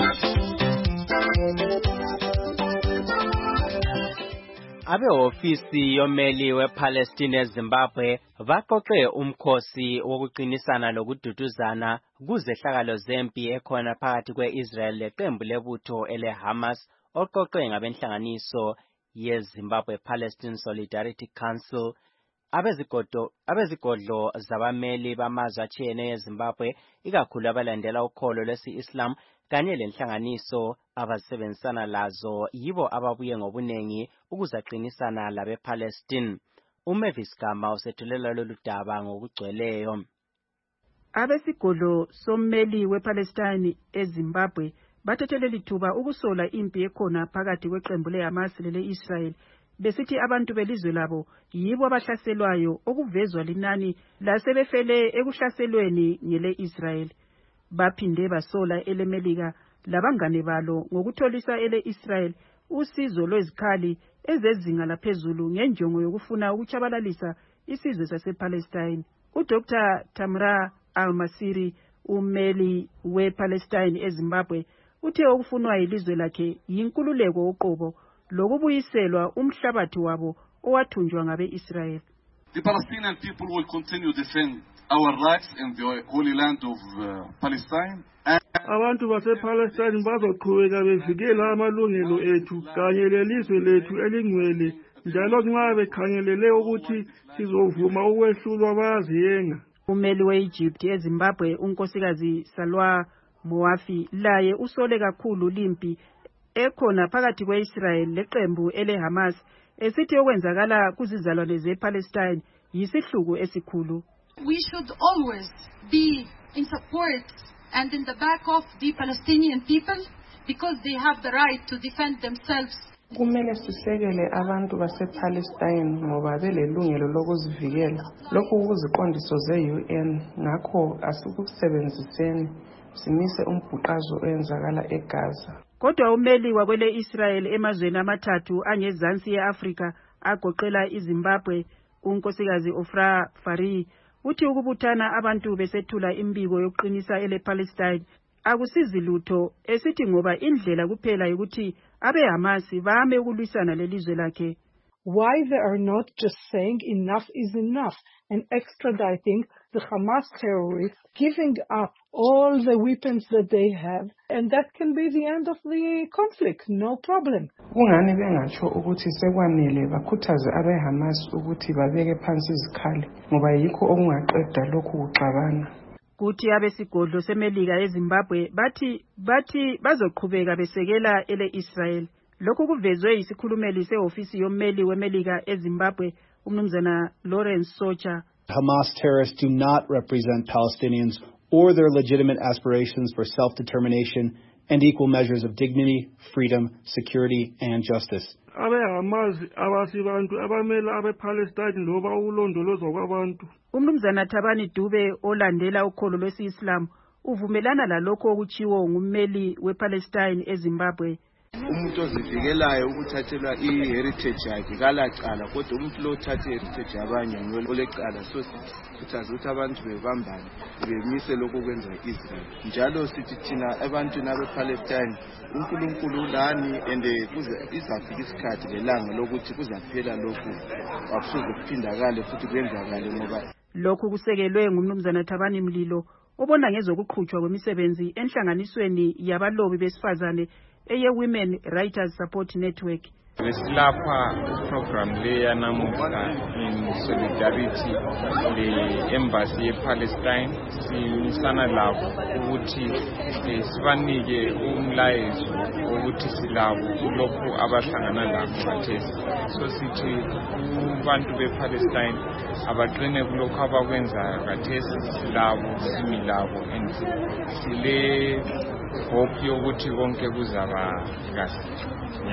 Abehofisi yomeli wePalestine eZimbabwe baqoqe umkhosi wokuqinisana lokududuzana kuzehlakalo zempi ekhona phakathi kwe-Israel leqembu lebutho ele-Hamas oqoqwe ngabenhlanganiso yeZimbabwe Palestine Solidarity Council. Abezigodlo zabameli bamazwe atshiyeneyo eZimbabwe ikakhulu abalandela ukholo lwesi-Islam kanye lenhlanganiso abasebenzisana lazo yibo ababuye ngobunengi ukuzaqinisana labe-Palestine. uMavis Gama usethulela lolu daba ngokugcweleyo. Abesigodlo sommeli wePalestine eZimbabwe bathethe lithuba ukusola impi ekhona phakathi kweqembu leHamas lele-Israel besithi abantu belizwe labo yibo abahlaselwayo okuvezwa linani lasebefele ekuhlaselweni ngele-Israel. Baphinde basola eleMelika labangane balo ngokutholisa ele-Israel usizo lwezikhali ezezinga laphezulu ngenjongo yokufuna ukutshabalalisa isizwe sasePalestine. uDr. Tamra Al-Masiri, ummeli wePalestine eZimbabwe, uthe okufunwa yilizwe lakhe yinkululeko uqobo lokubuyiselwa umhlabathi wabo owathunjwa ngabe-Israel. The Palestinian people will continue to defend our rights in the holy land of Palestine. Abantu basePalestine bazoqhubeka bevikela amalungelo ethu kanye lelizwe lethu elingcwele njalo nxa bekhangelele ukuthi sizovuma ukwehlulwa bayaziyenga. Ummeli we-Egypt eZimbabwe unkosikazi Salwa Moafi laye usole kakhulu limpi ekhona phakathi kwe-Israel leqembu ele-Hamas esithi okwenzakala kuzizalwane zePalestine yisihluku esikhulu. We should always be in support and in the back of the Palestinian people because they have the right to defend themselves. Kumele sisekele abantu basePalestine ngoba belelungelo lokuzivikela. Lokhu kuziqondiso ze-UN ngakho asikusebenziseni simise umbhuqazo oyenzakala eGaza. Kodwa ummeli wakwele Israel emazweni amathathu angezansi ye-Afrika agoqela iZimbabwe, unkosikazi Ofra Fari, uthi ukubuthana abantu besethula imbiko yokuqinisa ele-Palestine akusizi lutho esithi ngoba indlela kuphela ukuthi abe-Hamas bame ukulwisana lelizwe lakhe. Why they are not just saying enough is enough and extraditing the Hamas terrorists, giving up all the weapons that they have, and that can be the end of the conflict, no problem. Kungani bengatsho ukuthi sekwanele bakhuthaze abe-Hamas ukuthi babeke phansi izikhali ngoba yikho okungaqeda lokhu kuxabana. Kuthi abesigodlo seMelika eZimbabwe bathi bazoqhubeka besekela ele-Israel Lokhu kuvezwe isikhulumeli sehofisi yommeli weMelika eZimbabwe umnumzana Lawrence Socha. Hamas terrorists do not represent Palestinians or their legitimate aspirations for self-determination and equal measures of dignity, freedom, security, and justice. Hamas abasibantu abamela abePalestine loba ukulondolozwa kwabantu. Umnumzana Thabani Dube olandela ukholo lwesi-Islam uvumelana lalokho okuchiwo ngummeli wePalestine eZimbabwe. Umuntu ozivikelayo ukuthathelwa i-heritage yakhe kalacala kodwa umuntu lo uthatha i-heritage yabanye ngolecala so sithaza ukuthi abantu bebambane bemise lokho kwenza Israel. Njalo sithi thina ebantwini abePalestine uNkulunkulu ulani ende izafika isikhathi lelanga lokuthi kuzaphela lokhu akusoze kuphindakale futhi kwenzakale ngoba lokhu kusekelwe ngumnumzana Thabani Mlilo obona ngezokuqhutshwa kwemisebenzi enhlanganisweni yabalobi besifazane eye-Women Writers Support Network. Besilapha program leya namuhla in solidarity le-embassy ye-Palestine simisana labo ukuthi sibanike umlayezo ukuthi silabo kulokhu abahlangana lakho khathesi. So sithi kubantu be-Palestine abaqine kulokhu abakwenzayo khathesi silabo similabo and sile hope yokuthi konke kuzaba kahle.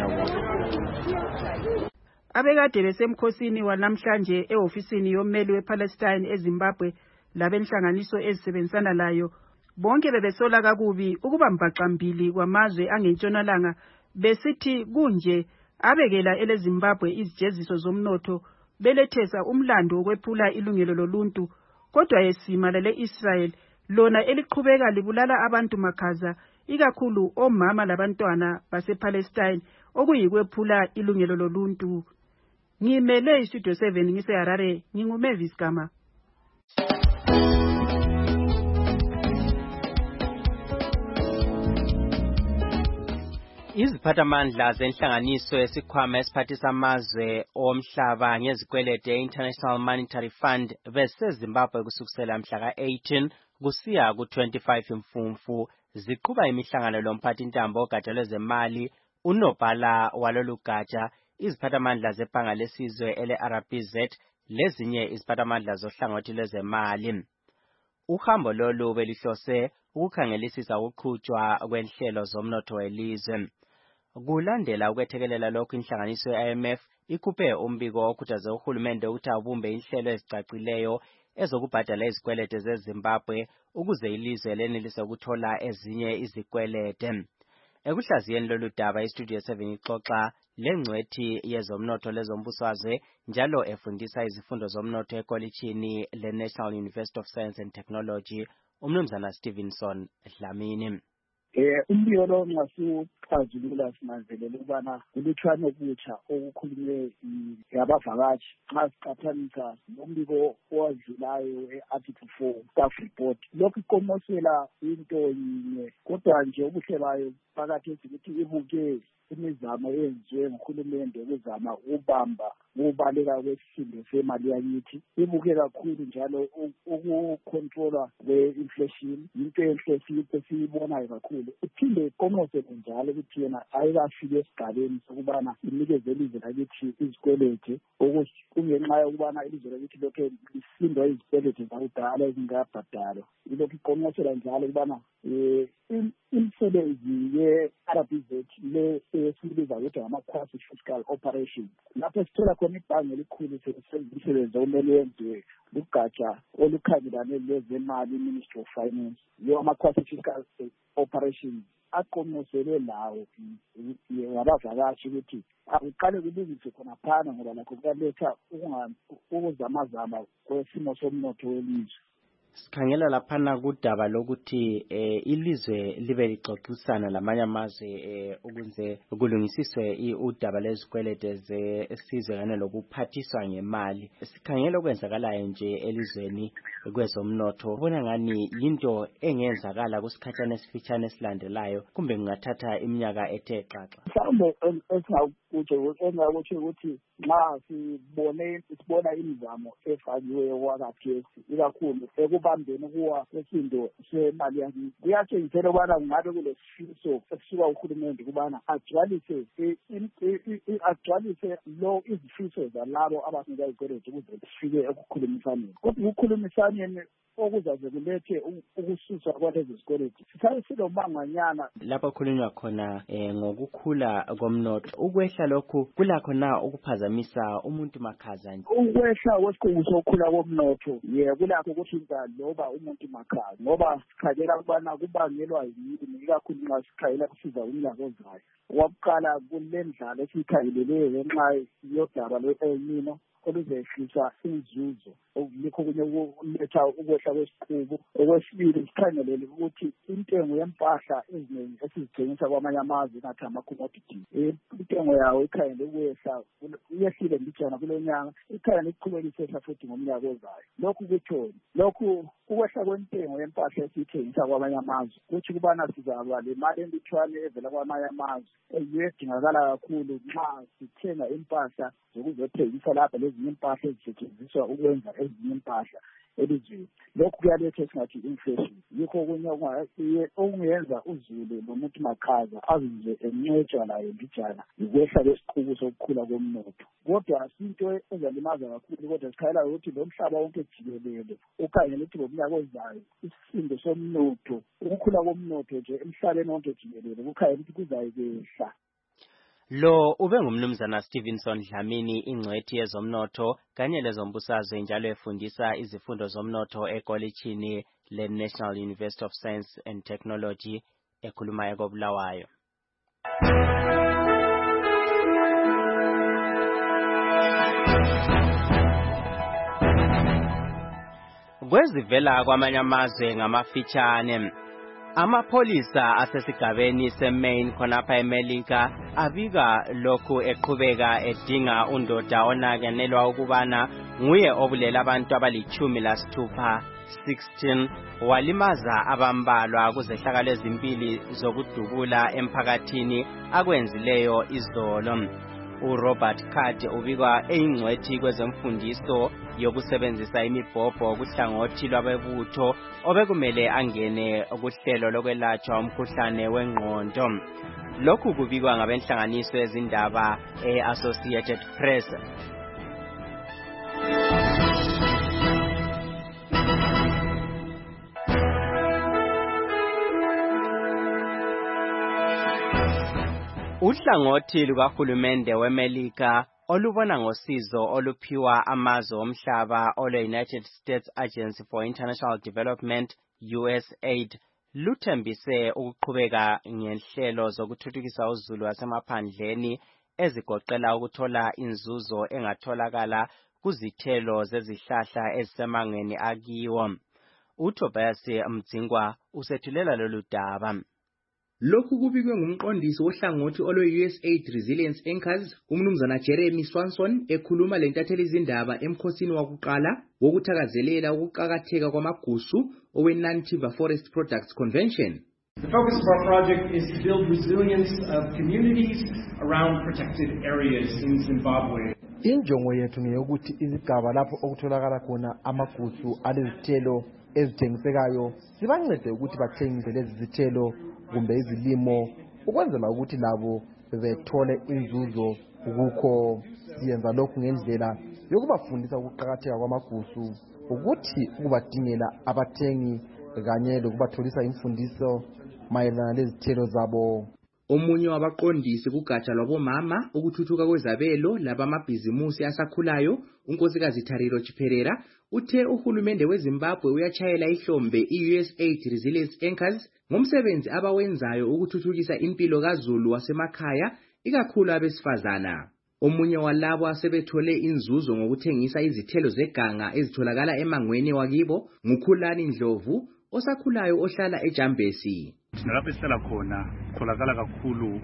Abekade besemkhosini wanamhlanje ehofisini yommeli wePalestine eZimbabwe labenhlanganiso ezisebenzisana layo bonke bebesola kakubi ukuba mbaxambili kwamazwe angentshonalanga besithi kunje abekela eleZimbabwe izijeziso zomnotho belethesa umlando wokwephula ilungelo loluntu kodwa yesima lale-Israel lona eliqhubeka libulala abantu makhaza ikakhulu omama labantwana basePalestine okuyikwephula ilungelo loluntu. Ngimele iStudio 7 ngiseHarare nginguMavis Gama. Iziphathamandla zenhlanganiso yesikhwama esiphathisa amazwe omhlaba ngezikwelede International Monetary Fund beseZimbabwe kusukela mhla ka-18 kusiya ku-25 Mfumfu ziqhuba imihlangano lomphathi intambo ogatsha lwezemali unobhala walolu gatsha iziphathamandla zebhanga lesizwe ele-RBZ lezinye iziphathamandla zohlangothi lwezemali. Uhambo lolu belihlose ukukhangelisisa ukuqhutshwa kwenhlelo zomnotho welizwe. Kulandela ukwethekelela lokhu inhlanganiso ye-IMF ikhuphe umbiko okhuthaze uhulumende ukuthi abumbe inhlelo ezicacileyo ezokubhadala izikwelede zeZimbabwe ukuze ilizwe lenelise ukuthola ezinye izikwelede. Ekuhlaziyeni lolu daba iStudio 7 ixoxa lengcwethi yezomnotho lezombusazwe njalo efundisa izifundo zomnotho ekolitshini le-National University of Science and Technology umnumzana Stevenson Dlamini. Umbiko lo ngasuxazulula sinanzelela ukubana kulutshwane okutsha okukhulunywe yabavakashi nxa siqathanisa nombiko owadlulayo e-Article 4 Staff Report. Lokhu iqomosela into yinye kodwa nje ubuhle bayo phakathi ukuthi ibuke imizamo eyenziwe nguhulumende ukuzama ukubamba ukubaleka kwesisindo semali yakithi. Ibuke kakhulu njalo ukukontrolwa kwe-inflation into enhle esiyibonayo kakhulu. Iphinde iqomosele njalo ukuthi yena ayikafike esigabeni sokubana inikeze ilizwe lakithi izikwelede kungenxa yokubana ilizwe lakithi lokhu lisindwa izikwelede zakudala ezingabhadalwa. Ilokhu iqomosela njalo ukubana imisebenzi ye-RBZ le esibiza ukuthi ama-quasi fiscal operations lapho sithola khona ibhange elikhulu imisebenzi okumele yenziwe lugatsha olukhangelane lwezemali Ministry of Finance yo ama-quasi fiscal operations aqomosele lawo yabavakashi ukuthi akuqale kulungiswe khona phana ngoba lakho kuyaletha ukuzamazama kwesimo somnotho welizwe. Sikhangela laphana kudaba lokuthi ilizwe libe lixoxisana lamanye amazwe ukuze kulungisiswe udaba lezikwelede zesizwe kanye lokuphathiswa ngemali. Sikhangela okwenzakalayo nje elizweni kwezomnotho. Ubona ngani yinto engenzakala kusikhathana esifitshane esilandelayo kumbe kungathatha iminyaka ethe xaxa. Mhlawumbe engakutsho ukuthi nxa sibona imizamo efakiwe wakathesi ikakhulu ekubambeni kuwa kwesindo semali yakini. Kuyatshengisela ukubana kungabe kulesifiso esisuka uhulumende ukubana agcwalise lo izifiso zalabo abasinga izikweletu ukuze sifike ekukhulumisaneni. Kodwa ukukhulumisaneni okuzaze kulethe ukususwa kwalezi zikweletu sithathe silomanganyana. Lapho khulunywa khona ngokukhula komnotho, ukwehla lokhu kulakho na ukuphazamisa umuntu makhaza nje? Ukwehla kwesikhungo sokukhula komnotho kulakho ukuthinta loba umuntu makhaza, ngoba sikhangela ukubana kubangelwa yini, ikakhulu nxa sikhangela kusiza umnyaka ozayo. Okokuqala kule ndlala esiyikhangeleleyo ngenxa yodaba lwe-El Nino oluzehlisa inzuzo okulikho kunye ukuletha ukwehla kwesiqubu. Okwesibili sikhangelele ukuthi intengo yempahla eziningi esizithengisa kwamanye amazwe ngathi ama-commodities, intengo yawo ikhangele ukwehla, iyehlile mbijana kulo nyaka, ikhangele iqhubeka isehla futhi ngomnyaka ozayo. Lokhu kuthoni? Lokhu ukwehla kwentengo yempahla esiyithengisa kwamanye amazwe kuthi kubana sizaba le mali entithwane evela kwamanye amazwe edingakala kakhulu nxa sithenga impahla zokuzothengisa lapha lezinye impahla ezisetshenziswa ukwenza ezinye impahla elizweni. Lokhu kuyaletha esingathi inflation. Yikho okunye okungenza uzulu nomuntu makhaza azinje encetshwa layo mbijana ukwehla kwesiqubu sokukhula komnotho. Kodwa into ezalimaza kakhulu kodwa sikhayela ukuthi lo mhlaba wonke jikelele ukhangela ukuthi ngomnyaka ozayo isisindo somnotho, ukukhula komnotho nje emhlabeni wonke jikelele kukhangela ukuthi kuzayehla. Lo ube ngumnumzana Stevenson Dlamini, ingcwethi yezomnotho kanye lezombusazwe njalo efundisa izifundo zomnotho ekolitshini le-National University of Science and Technology ekhuluma eKobulawayo. Kwezivela kwamanye amazwe ngamafitshane, amapholisa asesigabeni seMaine khonapha eMelika abika lokhu eqhubeka edinga undoda onakenelwa ukubana nguye obulela abantu abali-16 walimaza abambalwa kuzehlakalo ezimbili zokudubula emphakathini akwenzileyo izolo. uRobert Card ubikwa eyingcwethi kwezemfundiso yokusebenzisa imibhobho kuhlangothi lwabebutho obekumele angene kuhlelo lokwelatshwa umkhuhlane wengqondo. Lokhu kubikwa ngabenhlanganiso ezindaba e-Associated Press. Uhlangothi lukahulumende weMelika olubona ngosizo oluphiwa amazwe omhlaba olwe-United States Agency for International Development USAID luthembise ukuqhubeka ngenhlelo zokuthuthukisa uzulu wasemaphandleni ezigoqela ukuthola inzuzo engatholakala kuzithelo zezihlahla ezisemangweni akiwo. uTobias Mdzingwa usethulela lolu daba. Lokhu kubikwe ngumqondisi wohlangothi olwe-USAID Resilience Anchors, umnumzana Jeremy Swanson, ekhuluma lentatheli izindaba emkhosini wakuqala wokuthakazelela ukuqakatheka kwamagusu owe-Non-Timber Forest Products Convention. The focus of our project is to build resilience of communities around protected areas in Zimbabwe. Injongo yethu ngeyokuthi izigaba lapho okutholakala khona amagusu alezithelo ezithengisekayo sibancede ukuthi bathengise lezi zithelo kumbe izilimo ukwenzela ukuthi labo bethole inzuzo. Ukukho siyenza lokhu ngendlela yokubafundisa ukuqakatheka kwamagusu, ukuthi ukubadingela abathengi kanye lokubatholisa imfundiso mayelana lezithelo zabo. Omunye wabaqondisi kugatsha lwabomama ukuthuthuka kwezabelo labamabhizimusi asakhulayo, unkosikazi Tariro Chiperera, uthe uhulumende weZimbabwe uyachayela ihlombe i-USAID Resilience Anchors ngomsebenzi abawenzayo ukuthuthukisa impilo kaZulu wasemakhaya, ikakhulu abesifazana. Omunye walabo asebethole inzuzo ngokuthengisa izithelo zeganga ezitholakala emangweni wakibo nguKhulani Ndlovu, osakhulayo ohlala eJambesi. Lapho esihlala khona kutholakala kakhulu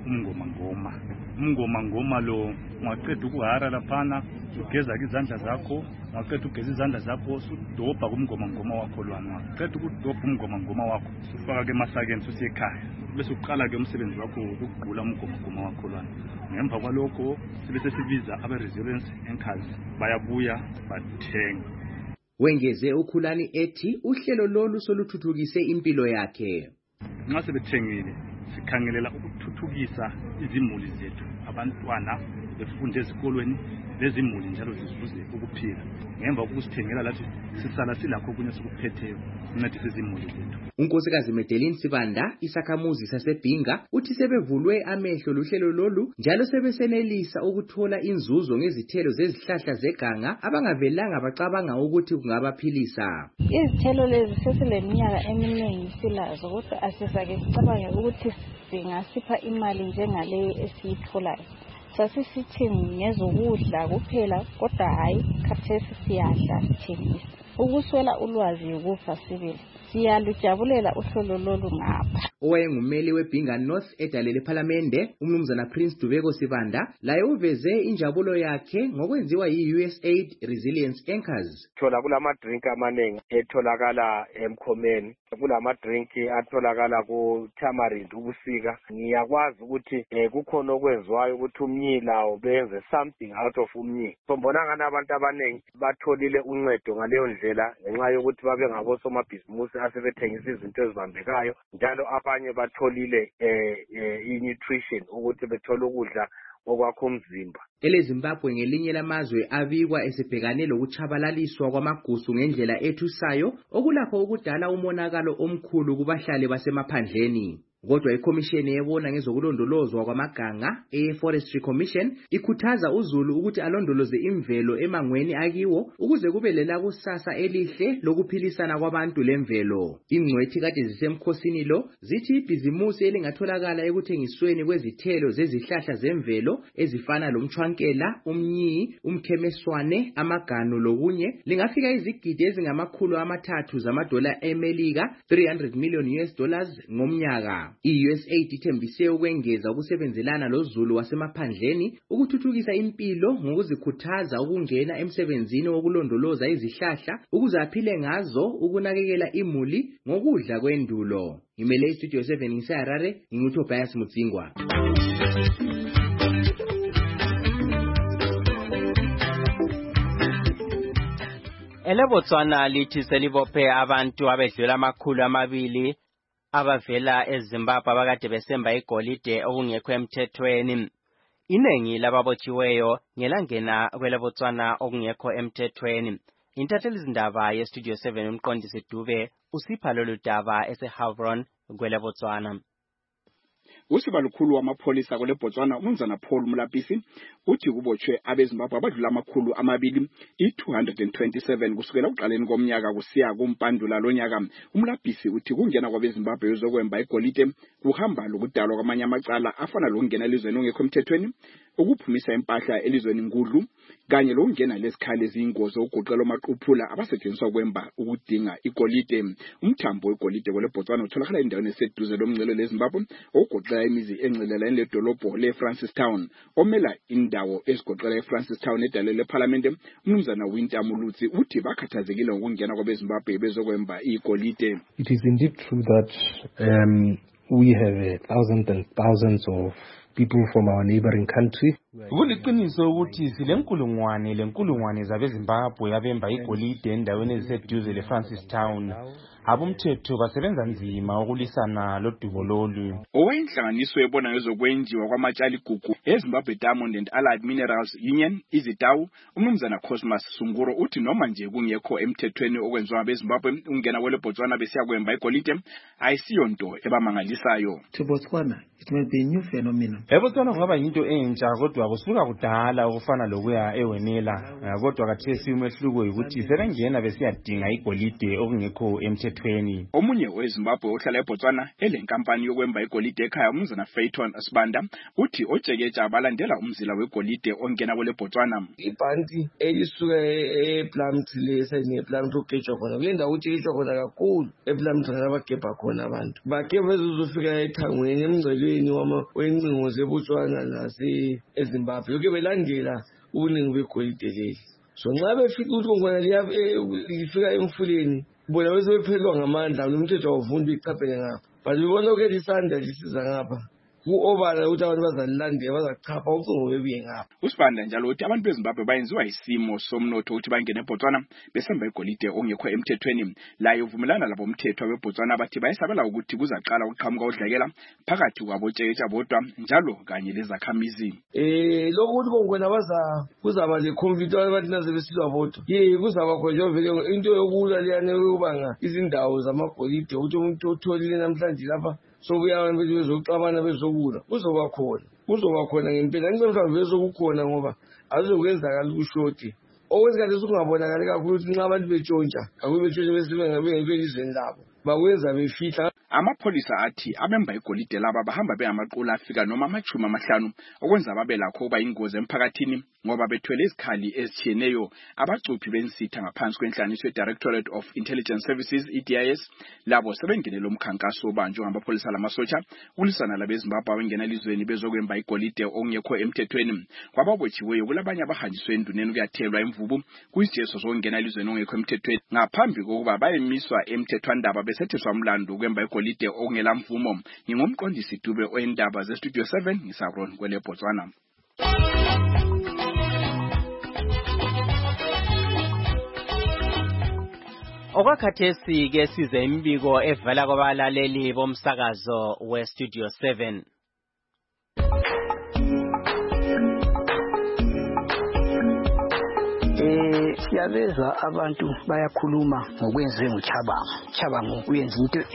umngoma lo ungaqeda ukuhara laphana ugeza izandla zakho, ungaqeda ugeza izandla zakho usudobha kumngoma wakho lwana, ungaqeda ukudobha umngoma wakho ufaka ke emasakeni usiye ekhaya, bese uqala ke umsebenzi wakho ukugqula umngoma wakho lwana. Ngemva kwalokho sibe sesibiza abe-Resilience Anchors bayabuya bathenga. Wengeze uKhulani ethi uhlelo lolu soluthuthukise impilo yakhe. Nxa sebethengile sikhangelela ukuthuthukisa izimuli zethu, abantwana befunde ezikolweni lezimuli njalo zizuze ukuphila. Ngemva kokusithengela lathi sisala silakho kunye sikuphetheyo sincedise izimuli zethu. uNkosikazi Medelin Sibanda, isakhamuzi saseBhinga, uthi sebevulwe amehlo luhlelo lolu njalo sebesenelisa ukuthola inzuzo ngezithelo zezihlahla zeganga abangavelanga bacabanga ukuthi kungabaphilisa. Izithelo lezi sesileminyaka eminingi silazo kodwa asisake sicabange ukuthi singasipha imali njengaleyo esiyitholayo. Sasisithi ngezokudla kuphela kodwa hayi khathesi siyadla sithengisa. Ukuswela ulwazi ukufa sibili. Siyalujabulela uhlelo lolu ngapha. Owayengumeli weBhinga North edalele ePhalamende, umnumzana Prince Dubeko Sibanda, laye uveze injabulo yakhe ngokwenziwa yi-USAID Resilience Anchors. Thola kulama drink amanengi etholakala emkhomeni, kulama drink atholakala ku tamarind ubusika. Ngiyakwazi ukuthi kukhona okwenziwayo ukuthi umnyila ubenze something out of umnyila. Sombona ngana abantu abanengi batholile uncedo ngaleyo ndlela ngenxa yokuthi babe ngabosomabhizimusi asebethengisa izinto ezibambekayo, njalo abanye batholile i-nutrition ukuthi bethole ukudla okwakho umzimba. EleZimbabwe ngelinye lamazwe abikwa esebhekane lokuchabalaliswa kwamagusu ngendlela ethusayo okulapho ukudala umonakalo omkhulu kubahlali basemaphandleni. Kodwa ikhomishini ebona ngezokulondolozwa kwamaganga e-Forestry Commission ikhuthaza uZulu ukuthi alondoloze imvelo emangweni akiwo ukuze kube lelakusasa elihle lokuphilisana kwabantu lemvelo. Ingcwethi kade zisemkhosini lo zithi ibhizimusi elingatholakala ekuthengisweni kwezithelo zezihlahla zemvelo ezifana lomchwankela, umnyi, umkhemeswane, amaganu lokunye lingafika izigidi ezingama300 zamadola eMelika, $300 million ngomnyaka. I-USAID ithembise ukwengeza ukusebenzelana loZulu wasemaphandleni ukuthuthukisa impilo ngokuzikhuthaza ukungena emsebenzini wokulondoloza izihlahla ukuze aphile ngazo ukunakekela imuli ngokudla kwendulo. Imele Studio 7 ngiseHarare, nginguTobias Mutsingwa. EleBotswana lithi selibophe abantu abedlula 200 abavela eZimbabwe abakade besemba igolide okungekho emthethweni. Inengi lababotshiweyo ngelangena kweleBotswana okungekho emthethweni. Intatheli izindaba yeStudio 7 umqondisi Dube usipha lolu daba eseHavron kweleBotswana. Usibalukhulu wamapholisa kweleBotswana umnumzana Paul Mulapisi uthi kubotshwe abeZimbabwe abadlula 200 i-227 kusukela ekuqaleni komnyaka kusiya kumpandula lonyaka. Umlapisi uthi kungena kwabeZimbabwe yozokwemba igolide kuhamba lokudalwa kwamanye amacala afana lokungena elizweni ongekho emthethweni, ukuphumisa impahla elizweni ngudlu kanye lokungena lezikhali eziyingozi ukugoqela amaqhuphula abasetshenziswa kwemba ukudinga igolide. Umthambo wegolide kweleBotswana utholakala endaweni eseduze lomngcele leZimbabwe okugoqela imizi engcelelene ledolobho leFrancistown omela indawo ezigoqela eFrancistown edalele ePhalamende. Umnumzana Winter Mulutsi uthi bakhathazekile ngokungena kwabeZimbabwe bezokwemba igolide. It is indeed true that we have thousands and thousands of people from our neighboring country. Kuliqiniso ukuthi silenkulungwane zabeZimbabwe abemba igolide endaweni eziseduze leFrancistown. Abomthetho basebenza nzima ukulisana lodubo lolu. Owayinhlanganiso ebona ngezokwenziwa kwamatshali gugu eZimbabwe Diamond and Allied Minerals Union izitawu umnumzana Cosmas Sunguro uthi noma nje kungekho emthethweni okwenziwa abeZimbabwe ungena kweleBotswana besiya kwemba igolide ayisiyonto ebamangalisayo. To Botswana it may be a new phenomenon. EBotswana kungaba yinto entsha kodwa kusuka kudala ukufana lokuya ewenela. Kodwa kathesi umehluko ukuthi sebengena besiyadinga igolide okungekho emthethweni. Omunye weZimbabwe ohlala eBotswana elenkampani yokwemba igolide ekhaya umnumzana Fayton Sibanda uthi ojekeja abalandela umzila wegolide ongena kweleBotswana. Ibhanti elisuka ePlumtree lesayini ePlumtree ukugejwa khona kule ndawo ukugejwa khona kakhulu ePlumtree abagebha khona abantu bagebha bezofika ethangweni emngcelweni wencingo zeBotswana nase eZimbabwe yoke belandela ubuningi begolide leli. So nxa befika ukuthi ngona lifika emfuleni bona bese bephelwa ngamandla nomthetho awuvunda ichaphele ngapha but ubona ukuthi isandla lisiza ngapha ku-obala ukuthi abantu bazalilandela bazachapha ucingo bebuye ngapha. Usibanda njalo uthi abantu beZimbabwe bayenziwa isimo somnotho ukuthi bangene eBotswana besemba igolide ongekho emthethweni. La uvumelana labo umthetho weBotswana bathi bayesabela ukuthi kuzaqala ukuqhamuka udlakela phakathi kwabotshetsha bodwa njalo kanye lezakhamizi. Lokho ukuthi kongwena kuzaba le conflict abathi naze besilwa bodwa. Kuzaba khona vele into yokulwa liyane ukubanga izindawo zamagolide ukuthi umuntu otholile namhlanje lapha sobuya abantu bezoxabana bezokula kuzoba khona ngempela ngicela mhlawumbe bezokukhona ngoba azokwenzakala ukushoti okwesikhathi sokungabonakali kakhulu ukuthi nxa abantu betshontsha akube betshontsha bengekho elizweni labo bakwenza befihla. Amapholisa athi abemba igolide laba bahamba bengamaqula afika noma 50 okwenza babe lakho kuba ingozi emphakathini ngoba bethwele izikhali ezitshiyeneyo. Abacuphi bensitha ngaphansi kwenhlaniso ye-Directorate of Intelligence Services EDIS labo sebengenele umkhankaso obanjwe ngamapolisa lamasotsha ulisana labeZimbabwe abengena elizweni bezokwemba igolide ongekho emthethweni. Kwababotshiweyo kulabanye abahanjiswe enduneni ukuyathelwa imvubu kuyisijeso sokungena elizweni ongekho emthethweni ngaphambi kokuba bayemiswa emthethwandaba besethiswa umlando ukwemba igolide ongela mvumo. Ngingumqondisi Dube oyindaba zeStudio 7 ngisaron kwele Botswana. Okwakhathesi ke size imbiko evela kwabalaleli bomsakazo weStudio 7. Siyabezwa abantu bayakhuluma ngokwenziwe nguChabango uyenza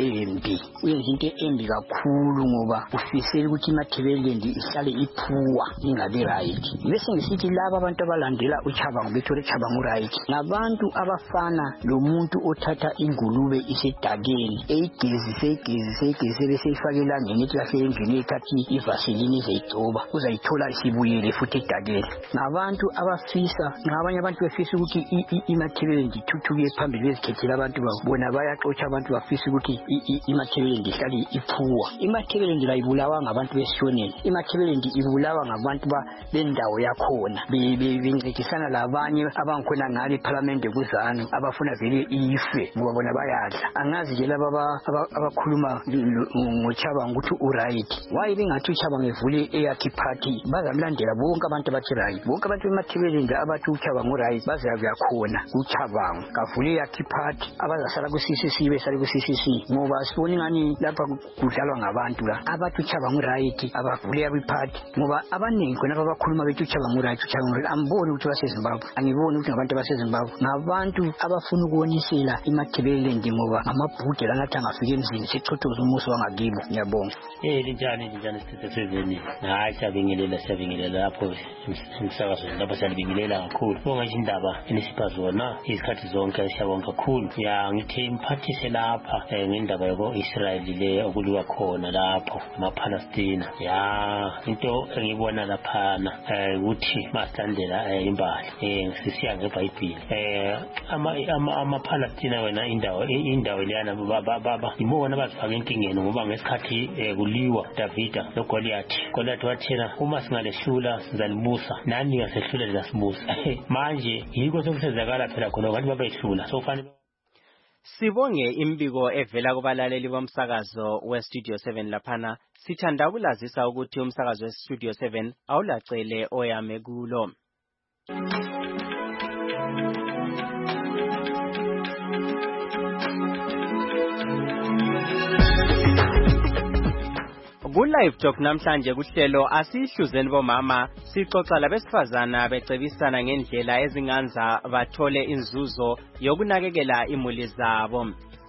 into embi kakhulu ngoba ufisela ukuthi iMatabeleland ihlale iphuwa ingabe right. Bese ngisithi laba abantu abalandela uChabango bethole Chabango right ngabantu abafana lomuntu othatha ingulube isedakeni eyigezise bese ifakela ngenithi lahle endlini ethathi ivaseline izayigcoba uzayithola isibuyele futhi edakeni. Ngabantu abafisa ngabanye abantu befisa ukuthi iMatabeleland ithuthuke phambili bezikhethela abantu babona bayaxotsha abantu bafisa ukuthi iMatabeleland ihlale iphuwa. iMatabeleland la ibulawa ngabantu besishoneni. iMatabeleland ibulawa ngabantu bendawo yakhona bencedisana labanye abangikhona ngale eParliament kuzana abafuna vele ife ngoba bona bayadla. Angazi nje laba abakhuluma ngoChabango ukuthi uright. Why bengathi uChabango evule eyakhe party bazamlandela bonke abantu abathi right. Bonke abantu beMatabeleland abathi uChabango right bazayakhona uChabango kavule yakhe party abazasala ku-CCC besale ku-CCC ngoba sibona ngani lapha kudlalwa ngabantu la abathi uChabango right abavule yakhe party ngoba abaningi khona abakhuluma bethi uChabango right amboni ukuthi baseZimbabwe angiboni ukuthi ngabantu baseZimbabwe ngabantu abafuna ukuwonisela iMatabeleland ngoba amabhude langathi angafika emzini sechothoza umuso wangakibo. Ngiyabonga. Linjani sithethe hayi siyabingelela lapho emsakazo lapho siyabingelela kakhulu bonke indaba enisipha zona izikhathi zonke siyabonga kakhulu ngithi imphathise lapha ngendaba yako-Israel le okuliwa khona lapho amaPalestina into engibona laphana ukuthi masithandela imbali sisiya ngeBhayibhili amaPalestina wena indawo leyana baba ibona bazifaka enkingeni ngoba ngesikhathi kuliwa Davida noGoliath wathena uma singalehlula sizalibusa nani ngasehlula lasibusa manje yiko sokusenzakala phela khona ngathi babehlula so fanele Sibonge imbiko evela kubalaleli bomsakazo weStudio 7 laphana sithanda ukulazisa ukuthi umsakazo weStudio 7 awulacele oyame kulo. Ku-Live Talk namhlanje kuhlelo asihluzeni bomama sixoxa labesifazana becebisana ngendlela ezinganza bathole inzuzo yokunakekela imuli zabo.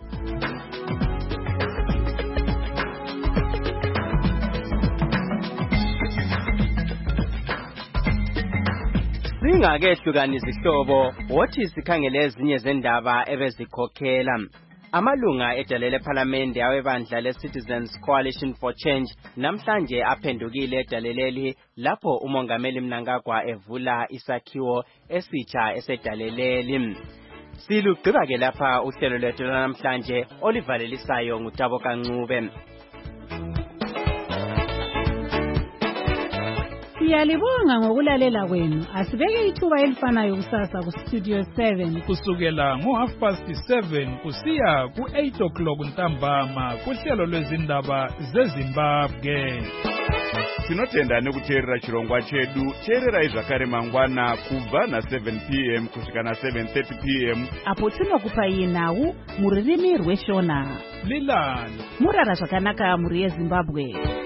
Singakehlukanisa isihlobo wothi sikhangele ezinye zendaba ebezikhokhela. Amalunga edalele eParliament awebandla leCitizens Coalition for Change namhlanje aphendukile edaleleli lapho umongameli Mnangagwa evula isakhiwo esitsha esedaleleli. Silugqiba ke lapha uhlelo lwethu namhlanje olivalelisayo nguTabo Kancube. Siyalibonga ngokulalela kwenu. Asibeke ithuba elifanayo kusasa ku Studio 7 kusukela ngo7:30 kusiya ku8 ntambama kuhlelo lwezindaba zeZimbabwe. Tinotenda nekuteerera chirongwa chedu. Teererai zvakare mangwana kubva na7 p.m. kusvika na7:30 p.m. apo tinokupai nhau mururimi rweShona. Lilani murara zvakanaka muri yeZimbabwe.